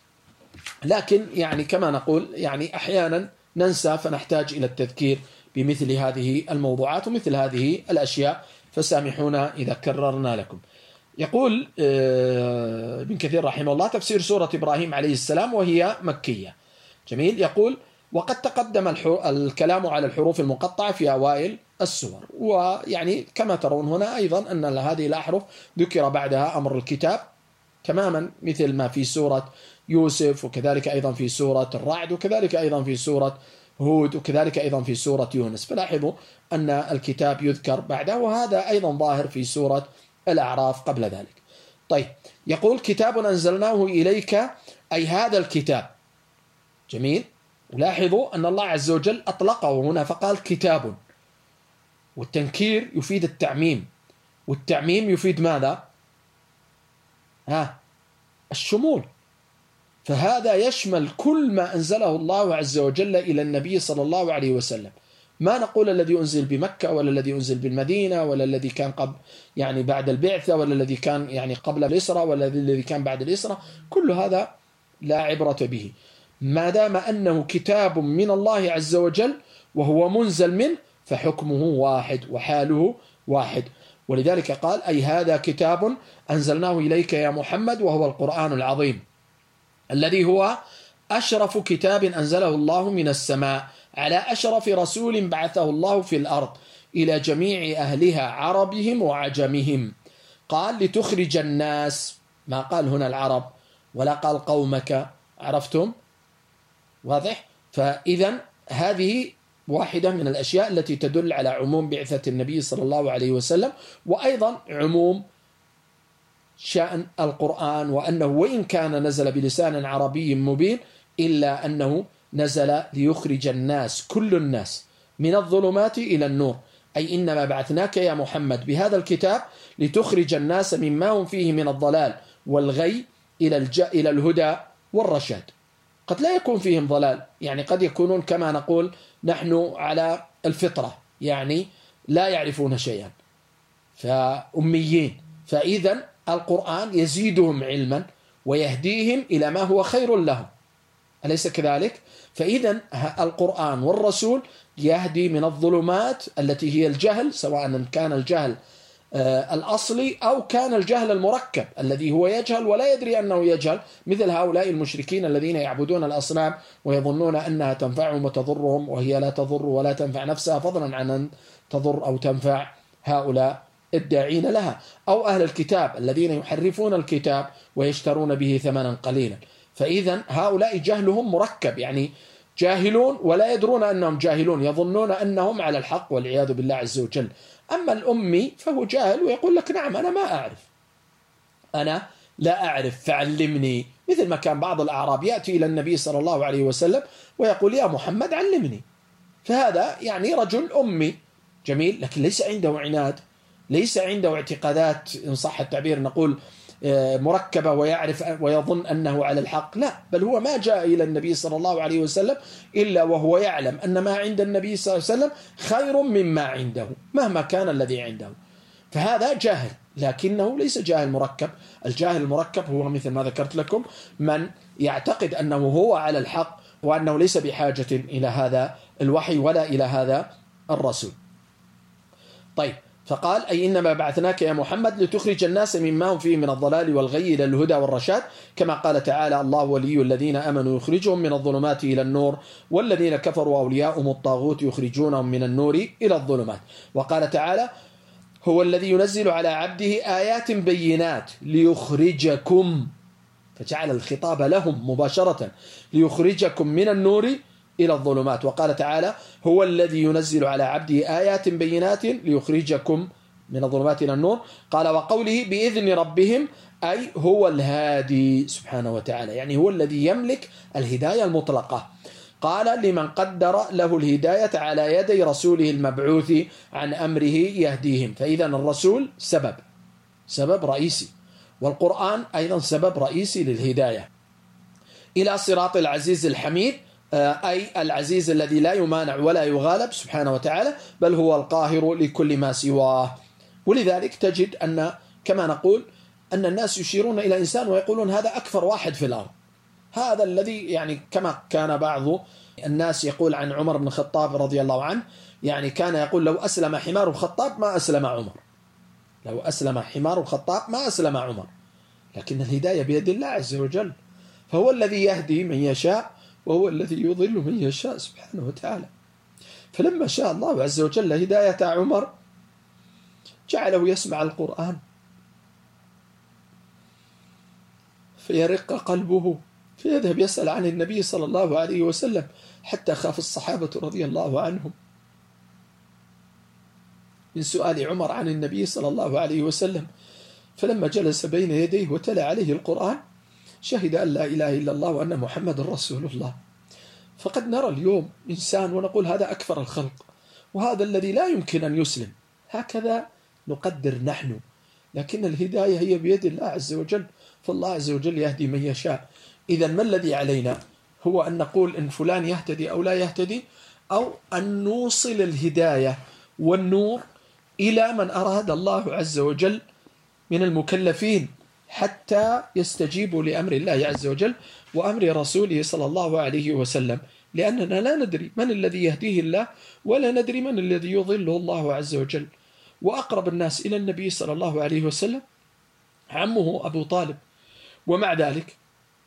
لكن يعني كما نقول يعني أحيانا ننسى، فنحتاج إلى التذكير بمثل هذه الموضوعات ومثل هذه الأشياء، فسامحونا إذا كررنا لكم. يقول ابن كثير رحمه الله تفسير سورة إبراهيم عليه السلام وهي مكية. جميل. يقول وقد تقدم الكلام على الحروف المقطعة في أوائل السور، ويعني كما ترون هنا أيضا أن هذه الأحرف ذكر بعدها أمر الكتاب تماما، مثل ما في سورة يوسف، وكذلك أيضا في سورة الرعد، وكذلك أيضا في سورة هود، وكذلك أيضا في سورة يونس. فلاحظوا أن الكتاب يذكر بعده، وهذا أيضا ظاهر في سورة الأعراف قبل ذلك. طيب، يقول كتاب أنزلناه إليك، أي هذا الكتاب. جميل. ولاحظوا أن الله عز وجل أطلقه هنا فقال كتاب، والتنكير يفيد التعميم، والتعميم يفيد ماذا؟ ها الشمول. فهذا يشمل كل ما أنزله الله عز وجل إلى النبي صلى الله عليه وسلم. ما نقول الذي أنزل بمكة، ولا الذي أنزل بالمدينة، ولا الذي كان قبل يعني بعد البعثة، ولا الذي كان يعني قبل الإسراء، ولا الذي كان بعد الإسراء. كل هذا لا عبرة به ما دام أنه كتاب من الله عز وجل وهو منزل منه، فحكمه واحد وحاله واحد. ولذلك قال أي هذا كتاب أنزلناه إليك يا محمد، وهو القرآن العظيم الذي هو أشرف كتاب أنزله الله من السماء على أشرف رسول بعثه الله في الأرض إلى جميع أهلها عربهم وعجمهم. قال لتخرج الناس، ما قال هنا العرب ولا قال قومك، عرفتم؟ واضح؟ فإذا هذه واحدة من الأشياء التي تدل على عموم بعثة النبي صلى الله عليه وسلم، وأيضا عموم شأن القرآن، وأنه وإن كان نزل بلسان عربي مبين إلا أنه نزل ليخرج الناس، كل الناس، من الظلمات إلى النور. أي إنما بعثناك يا محمد بهذا الكتاب لتخرج الناس مما هم فيه من الضلال والغي إلى الج... إلى الهدى والرشاد. قد لا يكون فيهم ضلال، يعني قد يكونون كما نقول نحن على الفطرة، يعني لا يعرفون شيئا، فأميين. فإذا القرآن يزيدهم علما ويهديهم إلى ما هو خير لهم، أليس كذلك؟ فإذا القرآن والرسول يهدي من الظلمات التي هي الجهل، سواء كان الجهل الأصلي أو كان الجهل المركب الذي هو يجهل ولا يدري أنه يجهل، مثل هؤلاء المشركين الذين يعبدون الأصنام ويظنون أنها تنفعهم وتضرهم، وهي لا تضر ولا تنفع نفسها، فضلا عن أن تضر أو تنفع هؤلاء الداعين لها. أو أهل الكتاب الذين يحرفون الكتاب ويشترون به ثمنا قليلا. فإذا هؤلاء جهلهم مركب، يعني جاهلون ولا يدرون أنهم جاهلون، يظنون أنهم على الحق والعياذ بالله عز وجل. أما الأمي فهو جاهل ويقول لك نعم أنا ما أعرف، أنا لا أعرف فعلمني، مثل ما كان بعض الأعراب يأتي إلى النبي صلى الله عليه وسلم ويقول يا محمد علمني. فهذا يعني رجل أمي جميل، لكن ليس عنده عناد، ليس عنده اعتقادات إن صح التعبير نقول مركبة ويعرف ويظن أنه على الحق، لا، بل هو ما جاء إلى النبي صلى الله عليه وسلم إلا وهو يعلم أن ما عند النبي صلى الله عليه وسلم خير مما عنده مهما كان الذي عنده. فهذا جاهل، لكنه ليس جاهل مركب. الجاهل المركب هو مثل ما ذكرت لكم من يعتقد أنه هو على الحق وأنه ليس بحاجة إلى هذا الوحي ولا إلى هذا الرسول. طيب، فقال أي إنما بعثناك يا محمد لتخرج الناس مما هم فيه من الضلال والغي إلى الهدى والرشاد، كما قال تعالى الله ولي الذين آمنوا يخرجهم من الظلمات إلى النور والذين كفروا أولياءهم الطاغوت يخرجونهم من النور إلى الظلمات. وقال تعالى هو الذي ينزل على عبده آيات بينات ليخرجكم، فجعل الخطاب لهم مباشرة، ليخرجكم من النور إلى الظلمات. وقال تعالى هو الذي ينزل على عبده آيات بينات ليخرجكم من الظلمات إلى النور. قال وقوله بإذن ربهم أي هو الهادي سبحانه وتعالى، يعني هو الذي يملك الهداية المطلقة. قال لمن قدر له الهداية على يدي رسوله المبعوث عن أمره يهديهم. فإذا الرسول سبب سبب رئيسي، والقرآن أيضا سبب رئيسي للهداية إلى صراط العزيز الحميد، أي العزيز الذي لا يمانع ولا يغالب سبحانه وتعالى، بل هو القاهر لكل ما سواه. ولذلك تجد أن كما نقول أن الناس يشيرون إلى إنسان ويقولون هذا أكثر واحد في الأرض، هذا الذي يعني كما كان بعض الناس يقول عن عمر بن الخطاب رضي الله عنه، يعني كان يقول لو أسلم حمار الخطاب ما أسلم عمر، لو أسلم حمار الخطاب ما أسلم عمر. لكن الهداية بيد الله عز وجل، فهو الذي يهدي من يشاء وهو الذي يضل من يشاء سبحانه وتعالى. فلما شاء الله عز وجل هداية عمر جعله يسمع القرآن فيرق قلبه، فيذهب يسأل عن النبي صلى الله عليه وسلم، حتى خاف الصحابة رضي الله عنهم من سؤال عمر عن النبي صلى الله عليه وسلم. فلما جلس بين يديه وتلا عليه القرآن شهد أن لا إله إلا الله وأن محمد رسول الله. فقد نرى اليوم إنسان ونقول هذا أكثر الخلق وهذا الذي لا يمكن أن يسلم، هكذا نقدر نحن، لكن الهداية هي بيد الله عز وجل، فالله عز وجل يهدي من يشاء. إذا ما الذي علينا؟ هو أن نقول إن فلان يهتدي أو لا يهتدي، أو أن نوصل الهداية والنور إلى من أراد الله عز وجل من المكلفين حتى يستجيبوا لأمر الله عز وجل وأمر رسوله صلى الله عليه وسلم، لأننا لا ندري من الذي يهديه الله ولا ندري من الذي يضله الله عز وجل. وأقرب الناس إلى النبي صلى الله عليه وسلم عمه أبو طالب، ومع ذلك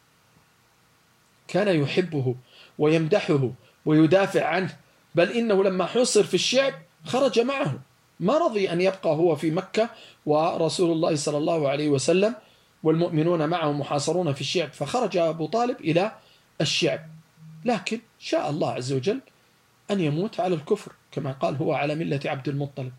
كان يحبه ويمدحه ويدافع عنه، بل إنه لما حصر في الشعب خرج معه، ما رضي أن يبقى هو في مكة ورسول الله صلى الله عليه وسلم والمؤمنون معه محاصرون في الشعب، فخرج أبو طالب إلى الشعب، لكن شاء الله عز وجل أن يموت على الكفر كما قال هو على ملة عبد المطلب.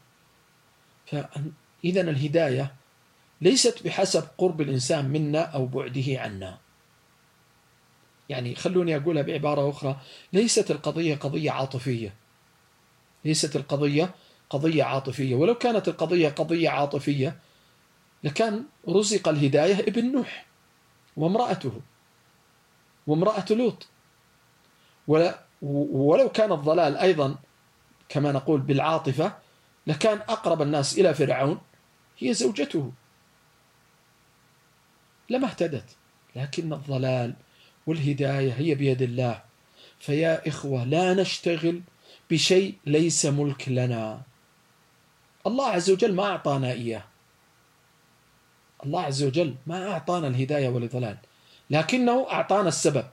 فإذا الهداية ليست بحسب قرب الإنسان منا أو بعده عنا، يعني خلوني أقولها بعبارة أخرى، ليست القضية قضية عاطفية، ليست القضية قضية عاطفية. ولو كانت القضية قضية عاطفية لكان رزق الهداية ابن نوح وامرأته وامرأة لوط، ولو كان الضلال أيضا كما نقول بالعاطفة لكان أقرب الناس إلى فرعون هي زوجته لما اهتدت. لكن الضلال والهداية هي بيد الله. فيا إخوة لا نشتغل بشيء ليس ملك لنا، الله عز وجل ما أعطانا إياه، الله عز وجل ما أعطانا الهداية والضلال، لكنه أعطانا السبب،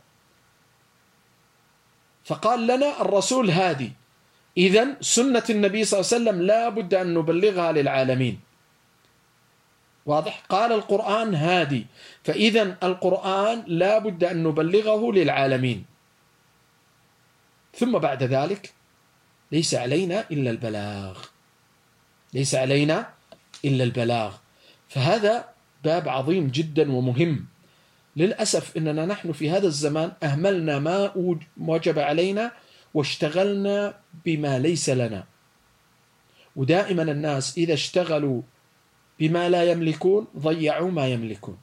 فقال لنا الرسول هادي، إذن سنة النبي صلى الله عليه وسلم لا بد أن نبلغها للعالمين، واضح؟ قال القرآن هادي، فإذن القرآن لا بد أن نبلغه للعالمين، ثم بعد ذلك ليس علينا إلا البلاغ، ليس علينا إلا البلاغ. فهذا باب عظيم جدا ومهم. للأسف إننا نحن في هذا الزمان أهملنا ما وجب علينا واشتغلنا بما ليس لنا. ودائما الناس إذا اشتغلوا بما لا يملكون ضيعوا ما يملكون.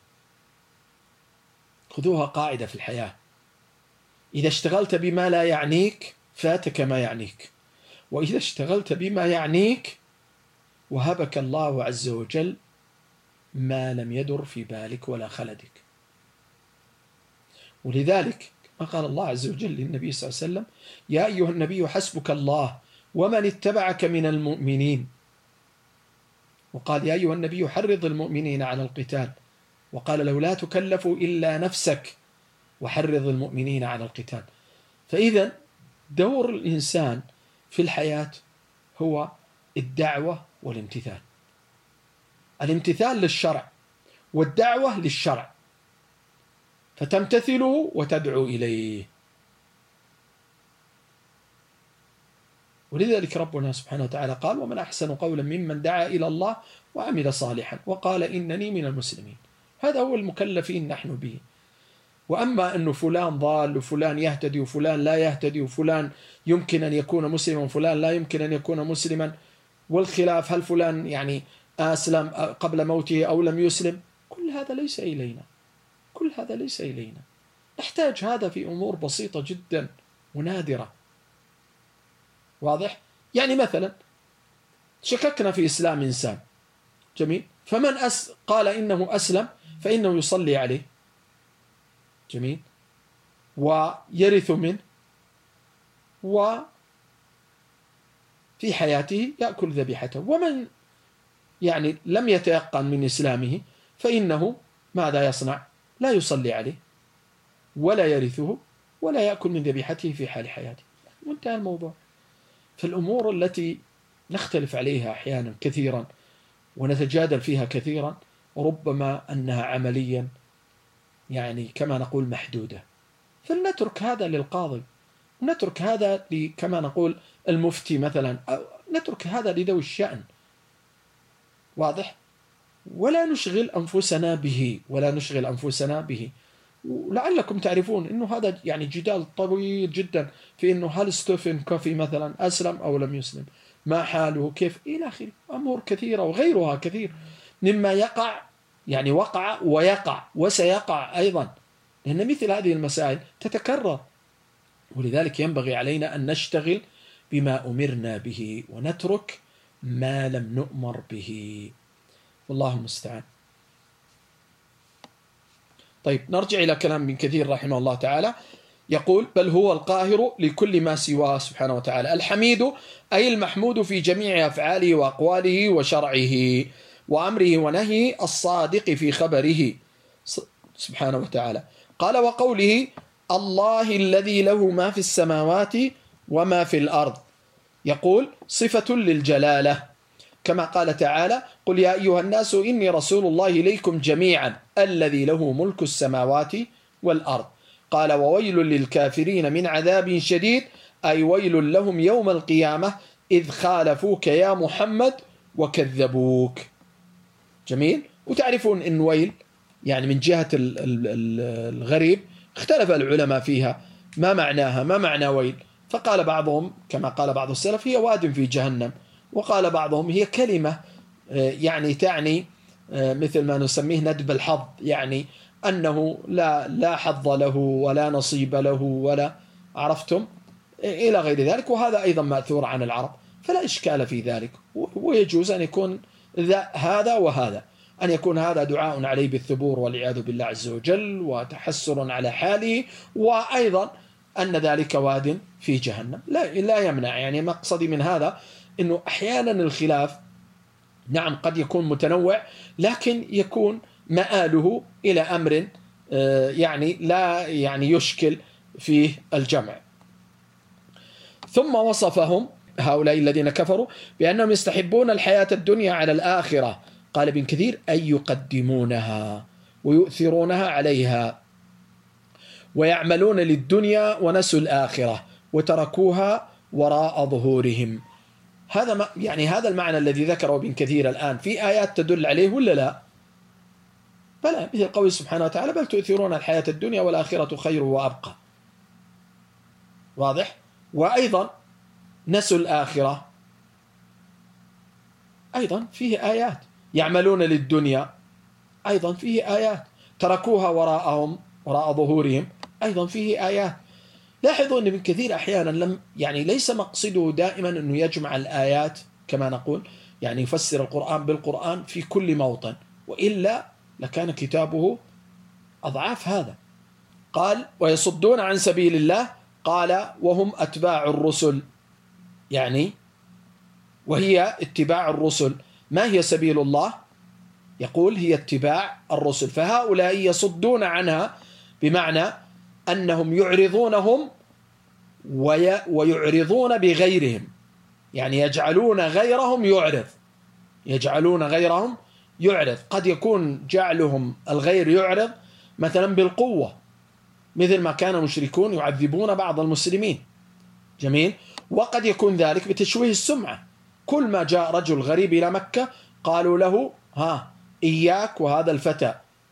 خذوها قاعدة في الحياة، إذا اشتغلت بما لا يعنيك فاتك ما يعنيك، وإذا اشتغلت بما يعنيك وهبك الله عز وجل ما لم يدر في بالك ولا خلدك. ولذلك ما قال الله عز وجل للنبي صلى الله عليه وسلم يا أيها النبي حسبك الله ومن اتبعك من المؤمنين، وقال يا أيها النبي حرض المؤمنين على القتال، وقال له لا تكلف إلا نفسك وحرض المؤمنين على القتال. فإذا دور الإنسان في الحياة هو الدعوة والامتثال، الامتثال للشرع والدعوة للشرع، فتمتثله وتدعو إليه. ولذلك ربنا سبحانه وتعالى قال: ومن أحسن قولا ممن دعا إلى الله وعمل صالحا وقال إنني من المسلمين. هذا هو المكلفين نحن به. وأما أنه فلان ضال وفلان يهتدي وفلان لا يهتدي وفلان يمكن أن يكون مسلما وفلان لا يمكن أن يكون مسلما، والخلاف هل فلان يعني أسلم قبل موته أو لم يسلم، كل هذا ليس إلينا، كل هذا ليس إلينا. نحتاج هذا في أمور بسيطة جدا ونادرة. واضح؟ يعني مثلا شككنا في إسلام إنسان، جميل، فمن أس قال إنه أسلم فإنه يصلي عليه، جميل، ويرث منه، وفي حياته يأكل ذبيحته. ومن يعني لم يتيقن من إسلامه فإنه ماذا يصنع؟ لا يصلي عليه ولا يرثه ولا يأكل من ذبيحته في حال حياته. وانتهى الموضوع. فالأمور التي نختلف عليها أحيانا كثيرا ونتجادل فيها كثيرا ربما أنها عمليا يعني كما نقول محدودة، فلنترك هذا للقاضي، نترك هذا كما نقول المفتي مثلا، أو نترك هذا لذوي الشأن. واضح؟ ولا نشغل أنفسنا به، ولا نشغل أنفسنا به. ولعلكم تعرفون أنه هذا يعني جدال طويل جدا في أنه هل ستيفن كوفي مثلا أسلم أو لم يسلم، ما حاله، كيف، إلى آخره. أمور كثيرة وغيرها كثير مما يقع، يعني وقع ويقع وسيقع أيضا، لأن مثل هذه المسائل تتكرر. ولذلك ينبغي علينا أن نشتغل بما أمرنا به ونترك ما لم نؤمر به، والله المستعان. طيب نرجع إلى كلام ابن كثير رحمه الله تعالى، يقول: بل هو القاهر لكل ما سواه سبحانه وتعالى، الحميد أي المحمود في جميع أفعاله وأقواله وشرعه وأمره ونهيه، الصادق في خبره سبحانه وتعالى. قال: وقوله الله الذي له ما في السماوات وما في الأرض، يقول صفة للجلالة، كما قال تعالى: قل يا أيها الناس إني رسول الله إليكم جميعا الذي له ملك السماوات والأرض. قال: وويل للكافرين من عذاب شديد، أي ويل لهم يوم القيامة إذ خالفوك يا محمد وكذبوك. جميل. وتعرفون إن ويل يعني من جهة الغريب اختلف العلماء فيها، ما معناها، ما معنى ويل؟ فقال بعضهم كما قال بعض السلف هي واد في جهنم، وقال بعضهم هي كلمة يعني تعني مثل ما نسميه ندب الحظ، يعني أنه لا لا حظ له ولا نصيب له ولا، عرفتم، إلى غير ذلك. وهذا أيضا مأثور عن العرب، فلا إشكال في ذلك. ويجوز أن يكون هذا وهذا، أن يكون هذا دعاء عليه بالثبور والعياذ بالله عز وجل وتحسر على حاله، وأيضا أن ذلك واد في جهنم، لا لا يمنع. يعني مقصدي من هذا أنه أحيانا الخلاف نعم قد يكون متنوع، لكن يكون مآله إلى أمر يعني لا يعني يشكل فيه الجمع. ثم وصفهم هؤلاء الذين كفروا بأنهم يستحبون الحياة الدنيا على الآخرة. قال ابن كثير: أي يقدمونها ويؤثرونها عليها ويعملون للدنيا ونسوا الآخرة وتركوها وراء ظهورهم. هذا ما يعني هذا المعنى الذي ذكره ابن كثير الآن في آيات تدل عليه ولا لا؟ بلى، مثل قوله سبحانه وتعالى: بل تؤثرون الحياة الدنيا والآخرة خير وأبقى. واضح؟ وأيضا نسوا الآخرة، أيضا فيه آيات. يعملون للدنيا أيضا فيه آيات. تركوها وراءهم وراء ظهورهم أيضا فيه آيات. لاحظوا أن ابن كثير أحيانا لم يعني ليس مقصده دائما أنه يجمع الآيات كما نقول، يعني يفسر القرآن بالقرآن في كل موطن، وإلا لكان كتابه أضعاف هذا. قال: ويصدون عن سبيل الله، قال: وهم أتباع الرسل، يعني وهي اتباع الرسل. ما هي سبيل الله؟ يقول: هي اتباع الرسل. فهؤلاء يصدون عنها بمعنى أنهم يعرضونهم ويعرضون بغيرهم، يعني يجعلون غيرهم يعرض، يجعلون غيرهم يعرض. قد يكون جعلهم الغير يعرض مثلا بالقوة، مثل ما كان المشركون يعذبون بعض المسلمين. جميل. وقد يكون ذلك بتشويه السمعة. كل ما جاء رجل غريب إلى مكة قالوا له ها إياك وهذا الفتى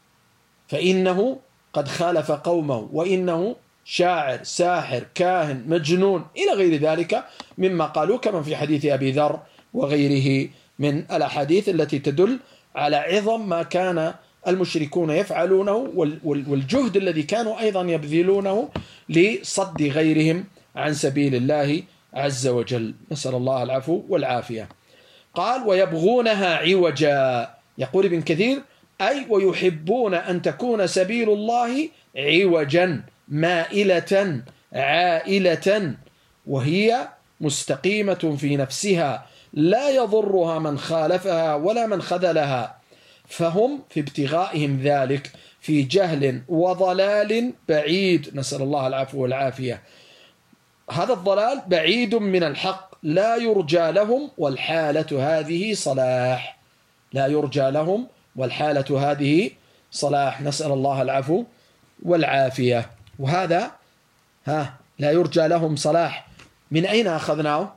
فإنه قد خالف قومه، وإنه شاعر ساحر كاهن مجنون إلى غير ذلك مما قالوا، كما في حديث أبي ذر وغيره من الأحاديث التي تدل على عظم ما كان المشركون يفعلونه والجهد الذي كانوا أيضا يبذلونه لصد غيرهم عن سبيل الله عز وجل، نسأل الله العفو والعافية. قال ويبغونها عوجا، يقول ابن كثير أي ويحبون أن تكون سبيل الله عوجا مائلة عائلة، وهي مستقيمة في نفسها لا يضرها من خالفها ولا من خذلها، فهم في ابتغائهم ذلك في جهل وضلال بعيد، نسأل الله العفو والعافية. هذا الضلال بعيد من الحق، لا يرجى لهم والحالة هذه صلاح، لا يرجى لهم والحالة هذه صلاح، نسأل الله العفو والعافية. وهذا ها لا يرجى لهم صلاح من أين أخذناه؟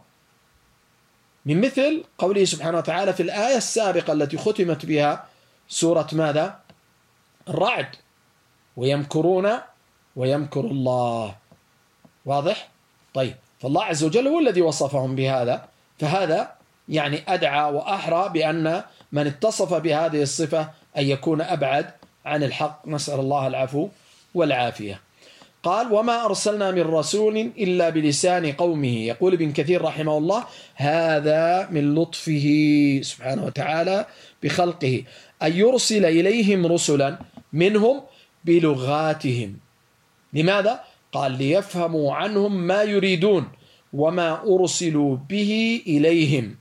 من مثل قوله سبحانه وتعالى في الآية السابقة التي ختمت بها سورة ماذا؟ الرعد، ويمكرون ويمكر الله. واضح؟ طيب، فالله عز وجل هو الذي وصفهم بهذا، فهذا يعني أدعى وأحرى بأن من اتصف بهذه الصفة أن يكون أبعد عن الحق، نسأل الله العفو والعافية. قال وما أرسلنا من رسول إلا بلسان قومه، يقول ابن كثير رحمه الله هذا من لطفه سبحانه وتعالى بخلقه أن يرسل إليهم رسلا منهم بلغاتهم. لماذا؟ قال ليفهموا عنهم ما يريدون وما أرسلوا به إليهم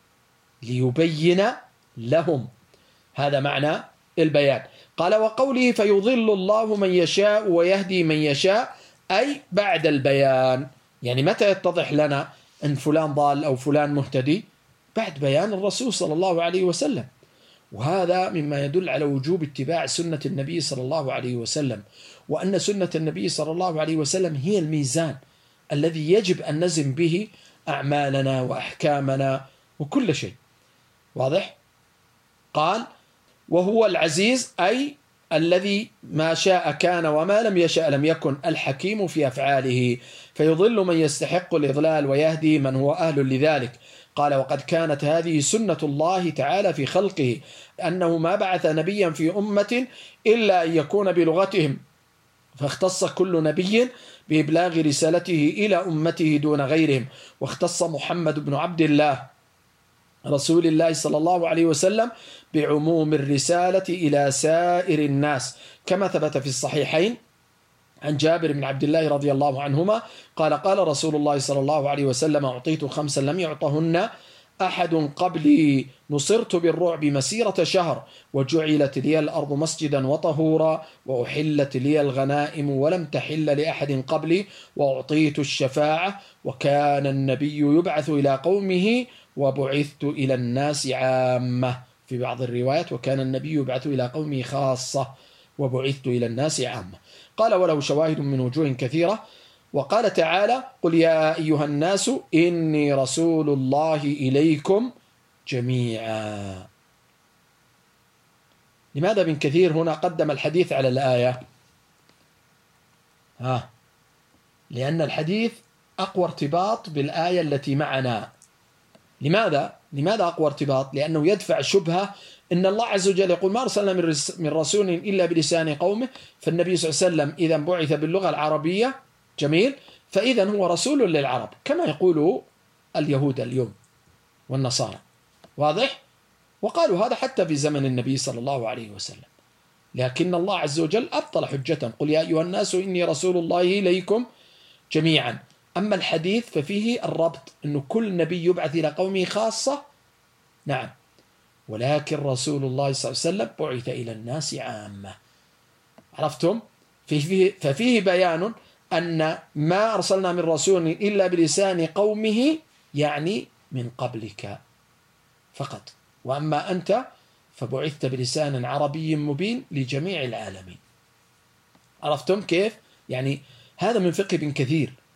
ليبين لهم، هذا معنى البيان. قال وقوله فيضل الله من يشاء ويهدي من يشاء، أي بعد البيان، يعني متى يتضح لنا أن فلان ضال أو فلان مهتدي؟ بعد بيان الرسول صلى الله عليه وسلم، وهذا مما يدل على وجوب اتباع سنة النبي صلى الله عليه وسلم، وأن سنة النبي صلى الله عليه وسلم هي الميزان الذي يجب أن نزن به أعمالنا وأحكامنا وكل شيء. واضح؟ قال وهو العزيز أي الذي ما شاء كان وما لم يشاء لم يكن، الحكيم في أفعاله، فيضل من يستحق الإضلال ويهدي من هو أهل لذلك. قال وقد كانت هذه سنة الله تعالى في خلقه، أنه ما بعث نبيا في أمة إلا أن يكون بلغتهم، فاختص كل نبي بإبلاغ رسالته إلى أمته دون غيرهم، واختص محمد بن عبد الله رسول الله صلى الله عليه وسلم بعموم الرسالة إلى سائر الناس، كما ثبت في الصحيحين عن جابر بن عبد الله رضي الله عنهما قال قال رسول الله صلى الله عليه وسلم أعطيت خمسا لم يعطهن أحد قبلي، نصرت بالرعب مسيرة شهر، وجعلت لي الأرض مسجدا وطهورا، وأحلت لي الغنائم ولم تحل لأحد قبلي، وأعطيت الشفاعة، وكان النبي يبعث إلى قومه وبعثت إلى الناس عامة، في بعض الروايات وكان النبي يبعث إلى قومه خاصة وبعثت إلى الناس عامة. قال وله شواهد من وجوه كثيرة. وقال تعالى قل يا أيها الناس إني رسول الله إليكم جميعا. لماذا ابن كثير هنا قدم الحديث على الآية؟ ها لأن الحديث أقوى ارتباط بالآية التي معنا. لماذا؟ لماذا أقوى ارتباط؟ لأنه يدفع شبهة إن الله عز وجل يقول ما أرسلنا من رسول إلا بلسان قومه، فالنبي صلى الله عليه وسلم إذا بعث باللغة العربية جميل، فإذا هو رسول للعرب كما يقول اليهود اليوم والنصارى. واضح؟ وقالوا هذا حتى في زمن النبي صلى الله عليه وسلم، لكن الله عز وجل أبطل حجتهم قل يا أيها الناس إني رسول الله إليكم جميعا. أما الحديث ففيه الربط أنه كل نبي يبعث إلى قومه خاصة، نعم، ولكن رسول الله صلى الله عليه وسلم بعث إلى الناس عامة. عرفتم؟ ففيه, ففيه بيان أن ما أرسلنا من رسول إلا بلسان قومه، يعني من قبلك فقط، وأما أنت فبعثت بلسان عربي مبين لجميع العالمين. عرفتم كيف؟ يعني هذا من فقه ابن كثير،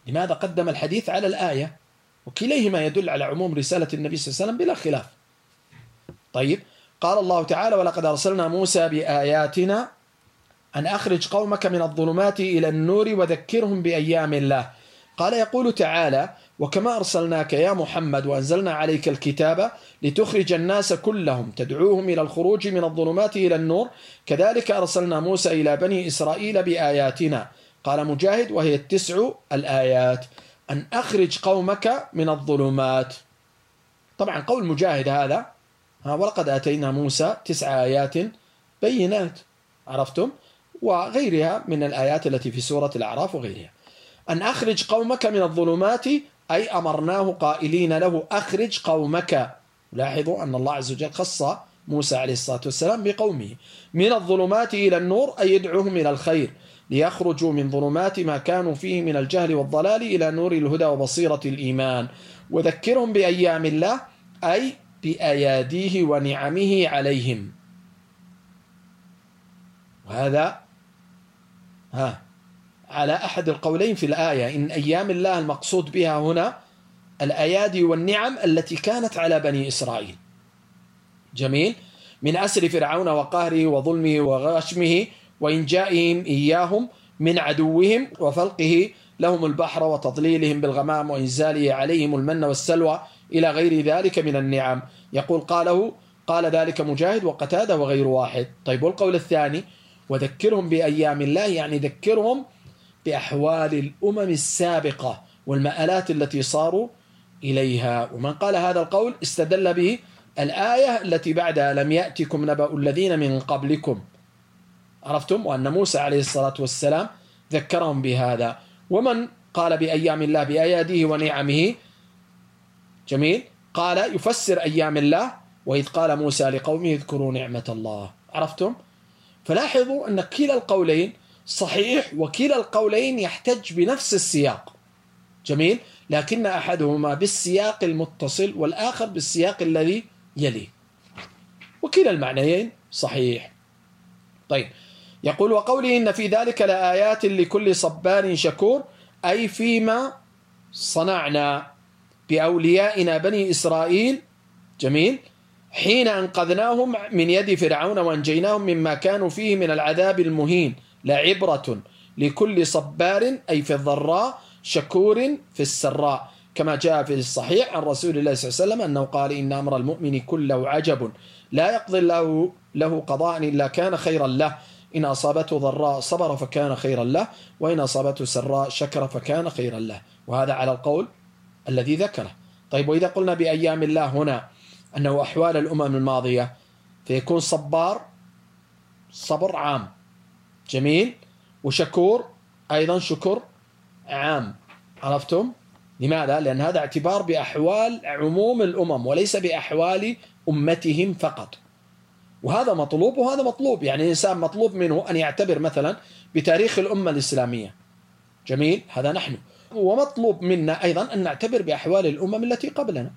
لماذا قدم الحديث على الآية؟ وكليهما يدل على عموم رسالة النبي صلى الله عليه وسلم بلا خلاف. طيب، قال الله تعالى: ولقد أرسلنا موسى بآياتنا أن أخرج قومك من الظلمات إلى النور وذكرهم بأيام الله. قال يقول تعالى: وكما أرسلناك يا محمد وأنزلنا عليك الكتاب لتخرج الناس كلهم تدعوهم إلى الخروج من الظلمات إلى النور كذلك أرسلنا موسى إلى بني إسرائيل بآياتنا. قال مجاهد: وهي التسع الآيات، أن أخرج قومك من الظلمات. طبعا قول مجاهد هذا، ولقد آتينا موسى تسع آيات بينات، عرفتم، وغيرها من الآيات التي في سورة الأعراف وغيرها. أن أخرج قومك من الظلمات أي أمرناه قائلين له: أخرج قومك. لاحظوا أن الله عز وجل خص موسى عليه الصلاة والسلام بقومه. من الظلمات إلى النور أي يدعوهم إلى الخير، ليخرجوا من ظلمات ما كانوا فيه من الجهل والضلال إلى نور الهدى وبصيرة الإيمان. وذكرهم بأيام الله أي بأياديه ونعمه عليهم. وهذا ها على أحد القولين في الآية، إن أيام الله المقصود بها هنا الأيادي والنعم التي كانت على بني إسرائيل. جميل. من أسر فرعون وقهره وظلمه وغشمه وإنجائهم إياهم من عدوهم وفلقه لهم البحر وتضليلهم بالغمام وإنزاله عليهم المن والسلوى إلى غير ذلك من النعم. يقول قاله قال ذلك مجاهد وقتادة وغير واحد. طيب، والقول الثاني: وذكرهم بأيام الله، يعني ذكرهم بأحوال الأمم السابقة والمآلات التي صاروا إليها. ومن قال هذا القول استدل به الآية التي بعدها: لم يأتكم نبأ الذين من قبلكم. عرفتم؟ وأن موسى عليه الصلاة والسلام ذكرهم بهذا. ومن قال بأيام الله بأياده ونعمه، جميل، قال يفسر أيام الله: وإذ قال موسى لقومه اذكروا نعمة الله. عرفتم؟ فلاحظوا أن كلا القولين صحيح، وكلا القولين يحتج بنفس السياق. جميل، لكن أحدهما بالسياق المتصل والآخر بالسياق الذي يليه، وكلا المعنيين صحيح. طيب، يقول: وقوله إن في ذلك لآيات لكل صبار شكور، أي فيما صنعنا بأوليائنا بني إسرائيل، جميل، حين أنقذناهم من يد فرعون وأنجيناهم مما كانوا فيه من العذاب المهين، لعبرة لكل صبار أي في الضراء شكور في السراء، كما جاء في الصحيح عن رسول الله صلى الله عليه وسلم أنه قال: إن أمر المؤمن كله عجب، لا يقضي الله له قضاء إلا كان خيرا له، إن أصابته ضراء صبر فكان خيرا له، وإن أصابته سراء شكر فكان خيرا له. وهذا على القول الذي ذكره. طيب، وإذا قلنا بأيام الله هنا أنه أحوال الأمم الماضية، فيكون صبار صبر عام، جميل، وشكور أيضا شكر عام. عرفتم؟ لماذا؟ لأن هذا اعتبار بأحوال عموم الأمم وليس بأحوال أمتهم فقط، وهذا مطلوب وهذا مطلوب. يعني الإنسان مطلوب منه أن يعتبر مثلا بتاريخ الأمة الإسلامية، جميل، هذا نحن، ومطلوب منا أيضا أن نعتبر بأحوال الأمم التي قبلنا.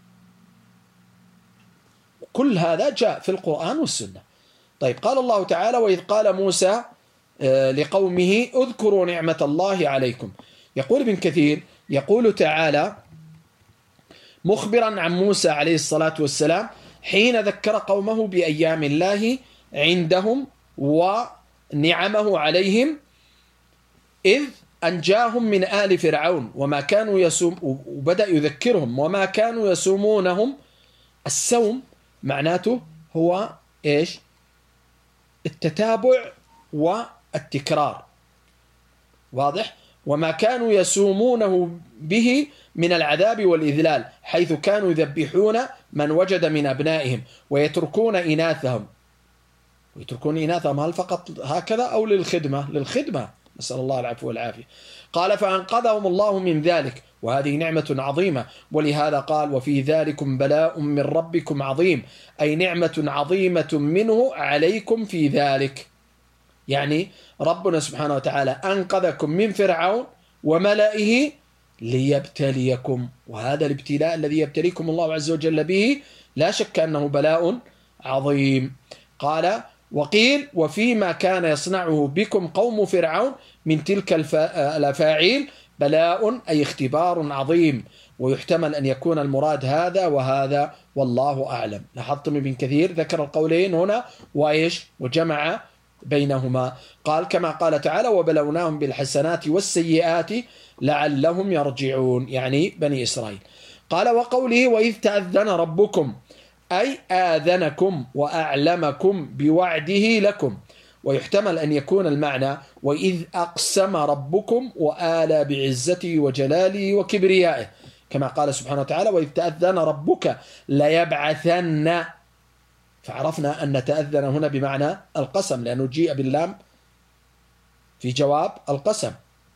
كل هذا جاء في القرآن والسنة. طيب، قال الله تعالى: وإذ قال موسى لقومه اذكروا نعمة الله عليكم. يقول ابن كثير: يقول تعالى مخبرا عن موسى عليه الصلاة والسلام حين ذكر قومه بأيام الله عندهم ونعمه عليهم، إذ أنجاهم من آل فرعون وما كانوا يسوم، وبدأ يذكرهم وما كانوا يسومونهم. السوم معناته هو إيش؟ التتابع والتكرار، واضح؟ وما كانوا يسومونه به من العذاب والإذلال، حيث كانوا يذبحون من وجد من أبنائهم ويتركون إناثهم. ويتركون إناثهم هل فقط هكذا أو للخدمة؟ للخدمة، نسأل الله العفو والعافية. قال: فأنقذهم الله من ذلك، وهذه نعمة عظيمة، ولهذا قال: وفي ذلكم بلاء من ربكم عظيم، أي نعمة عظيمة منه عليكم في ذلك. يعني ربنا سبحانه وتعالى أنقذكم من فرعون وملئه ليبتليكم، وهذا الابتلاء الذي يبتليكم الله عز وجل به لا شك أنه بلاء عظيم. قال: وقيل: وفيما كان يصنعه بكم قوم فرعون من تلك الأفاعيل بلاء أي اختبار عظيم، ويحتمل أن يكون المراد هذا وهذا والله أعلم. لاحظتم ابن كثير ذكر القولين هنا وإيش وجمع بينهما. قال كما قال تعالى وبلوناهم بالحسنات والسيئات لعلهم يرجعون، يعني بني إسرائيل. قال وقوله وإذ تأذن ربكم أي آذنكم وأعلمكم بوعده لكم، ويحتمل أن يكون المعنى وإذ أقسم ربكم وآلى بعزته وجلاله وكبريائه، كما قال سبحانه وتعالى وإذ تأذن ربك ليبعثن، فعرفنا أن تأذن هنا بمعنى القسم لأنه جيء باللام في جواب القسم،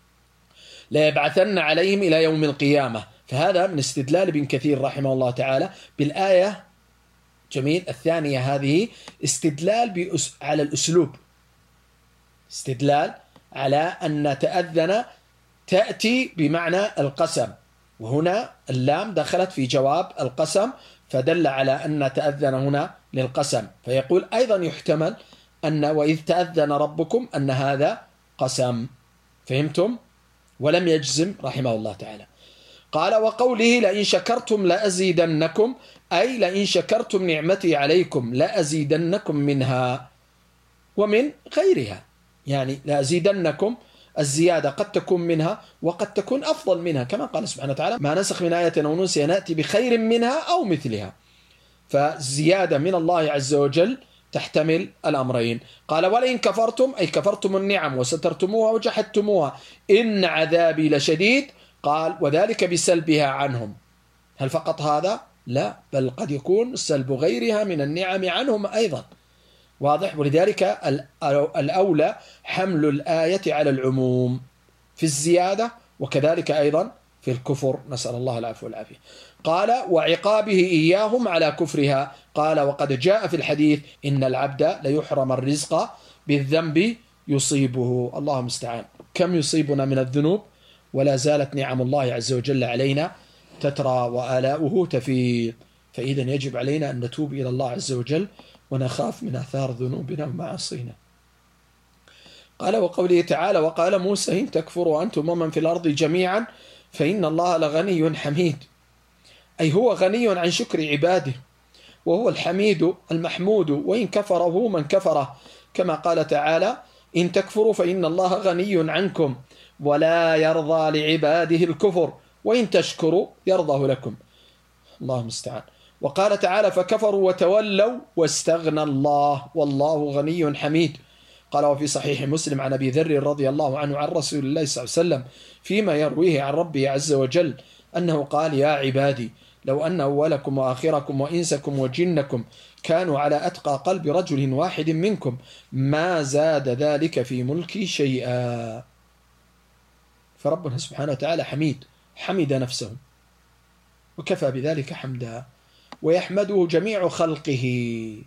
ليبعثن عليهم إلى يوم القيامة. فهذا من استدلال ابن كثير رحمه الله تعالى بالآية. جميل. الثانية هذه استدلال بأس... على الأسلوب، استدلال على أن تأذن تأتي بمعنى القسم، وهنا اللام دخلت في جواب القسم فدل على أن تأذن هنا للقسم. فيقول أيضا يحتمل أن وإذ تأذن ربكم أن هذا قسم. فهمتم؟ ولم يجزم رحمه الله تعالى. قال وقوله لئن شكرتم لأزيدنكم أي لئن شكرتم نعمتي عليكم لأزيدنكم منها ومن غيرها، يعني لأزيدنكم الزيادة قد تكون منها وقد تكون أفضل منها، كما قال سبحانه وتعالى ما نسخ من آية أو ننسها نأتي بخير منها أو مثلها. فالزيادة من الله عز وجل تحتمل الأمرين. قال ولئن كفرتم أي كفرتم النعم وسترتموها وجحدتموها إن عذابي لشديد. قال وذلك بسلبها عنهم. هل فقط هذا؟ لا، بل قد يكون سلب غيرها من النعم عنهم أيضا. واضح؟ ولذلك الأولى حمل الآية على العموم في الزيادة وكذلك أيضا في الكفر، نسأل الله العفو والعافية. قال وعقابه إياهم على كفرها. قال وقد جاء في الحديث إن العبد ليحرم الرزق بالذنب يصيبه. الله المستعان، كم يصيبنا من الذنوب ولا زالت نعم الله عز وجل علينا تترى وآلاؤه تفيض. فإذا يجب علينا أن نتوب إلى الله عز وجل ونخاف من آثار ذنوبنا ومعاصينا. قال وقوله تعالى وقال موسى إن تكفروا أنتم ومن في الأرض جميعا فإن الله لغني حميد، أي هو غني عن شكر عباده وهو الحميد المحمود، وإن كفره من كفره، كما قال تعالى إن تكفروا فإن الله غني عنكم ولا يرضى لعباده الكفر وإن تشكروا يرضه لكم. الله المستعان. وقال تعالى فكفروا وتولوا واستغنى الله والله غني حميد. قال وفي صحيح مسلم عن أبي ذر رضي الله عنه عن رسول الله صلى الله عليه وسلم فيما يرويه عن ربه عز وجل أنه قال يا عبادي لو أن أولكم وآخركم وإنسكم وجنكم كانوا على أتقى قلب رجل واحد منكم ما زاد ذلك في ملكي شيئا. فربنا سبحانه وتعالى حميد، حمد نفسه وكفى بذلك حمدا، ويحمده جميع خلقه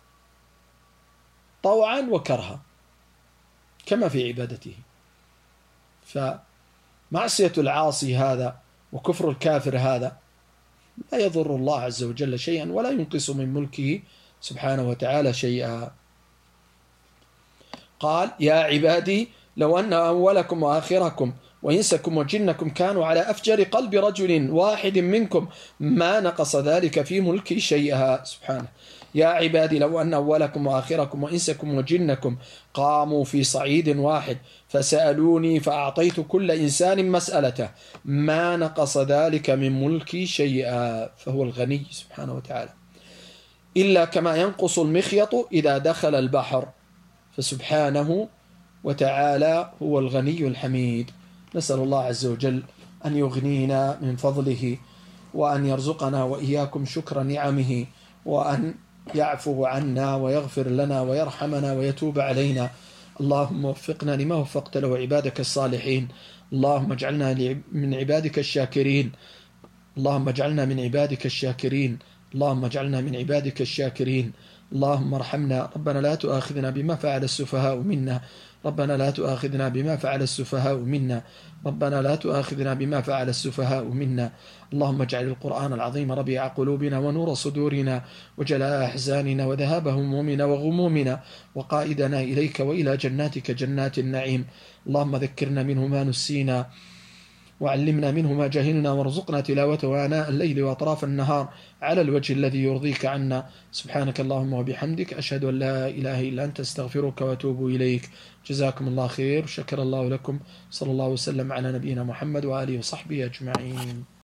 طوعا وكرها كما في عبادته. فمعصية العاصي هذا وكفر الكافر هذا لا يضر الله عز وجل شيئا ولا ينقص من ملكه سبحانه وتعالى شيئا. قال يا عبادي لو أن أولكم وآخركم وإنسكم وجنكم كانوا على أفجر قلب رجل واحد منكم ما نقص ذلك في ملكي شيئا. سبحانه. يا عبادي لو أن أولكم وآخركم وإنسكم وجنكم قاموا في صعيد واحد فسألوني فأعطيت كل إنسان مسألته ما نقص ذلك من ملكي شيئا. فهو الغني سبحانه وتعالى، إلا كما ينقص المخيط إذا دخل البحر، فسبحانه وتعالى هو الغني الحميد. نسأل الله عز وجل أن يغنينا من فضله وأن يرزقنا وإياكم شكر نعمه، وأن يعفو عنا ويغفر لنا ويرحمنا ويتوب علينا. اللهم وفقنا لما وفقت له عبادك الصالحين. اللهم اجعلنا من عبادك الشاكرين. اللهم اجعلنا من عبادك الشاكرين. اللهم اجعلنا من عبادك الشاكرين. اللهم ارحمنا. ربنا لا تؤاخذنا بما فعل السفهاء منا. ربنا لا تؤاخذنا بما فعل السفهاء منا. ربنا لا تؤاخذنا بما فعل السفهاء منا. اللهم اجعل القرآن العظيم ربيع قلوبنا ونور صدورنا وجلاء أحزاننا وذهاب همومنا وغمومنا وقائدنا إليك وإلى جناتك جنات النعيم. اللهم ذكرنا منه ما نسينا وعلمنا منه ما جهلنا، وارزقنا تلاوته آناء الليل وأطراف النهار على الوجه الذي يرضيك عنا. سبحانك اللهم وبحمدك، أشهد أن لا إله إلا أنت، استغفرك وأتوب إليك. جزاكم الله خير، شكر الله لكم، صلى الله وسلم على نبينا محمد وآله وصحبه أجمعين.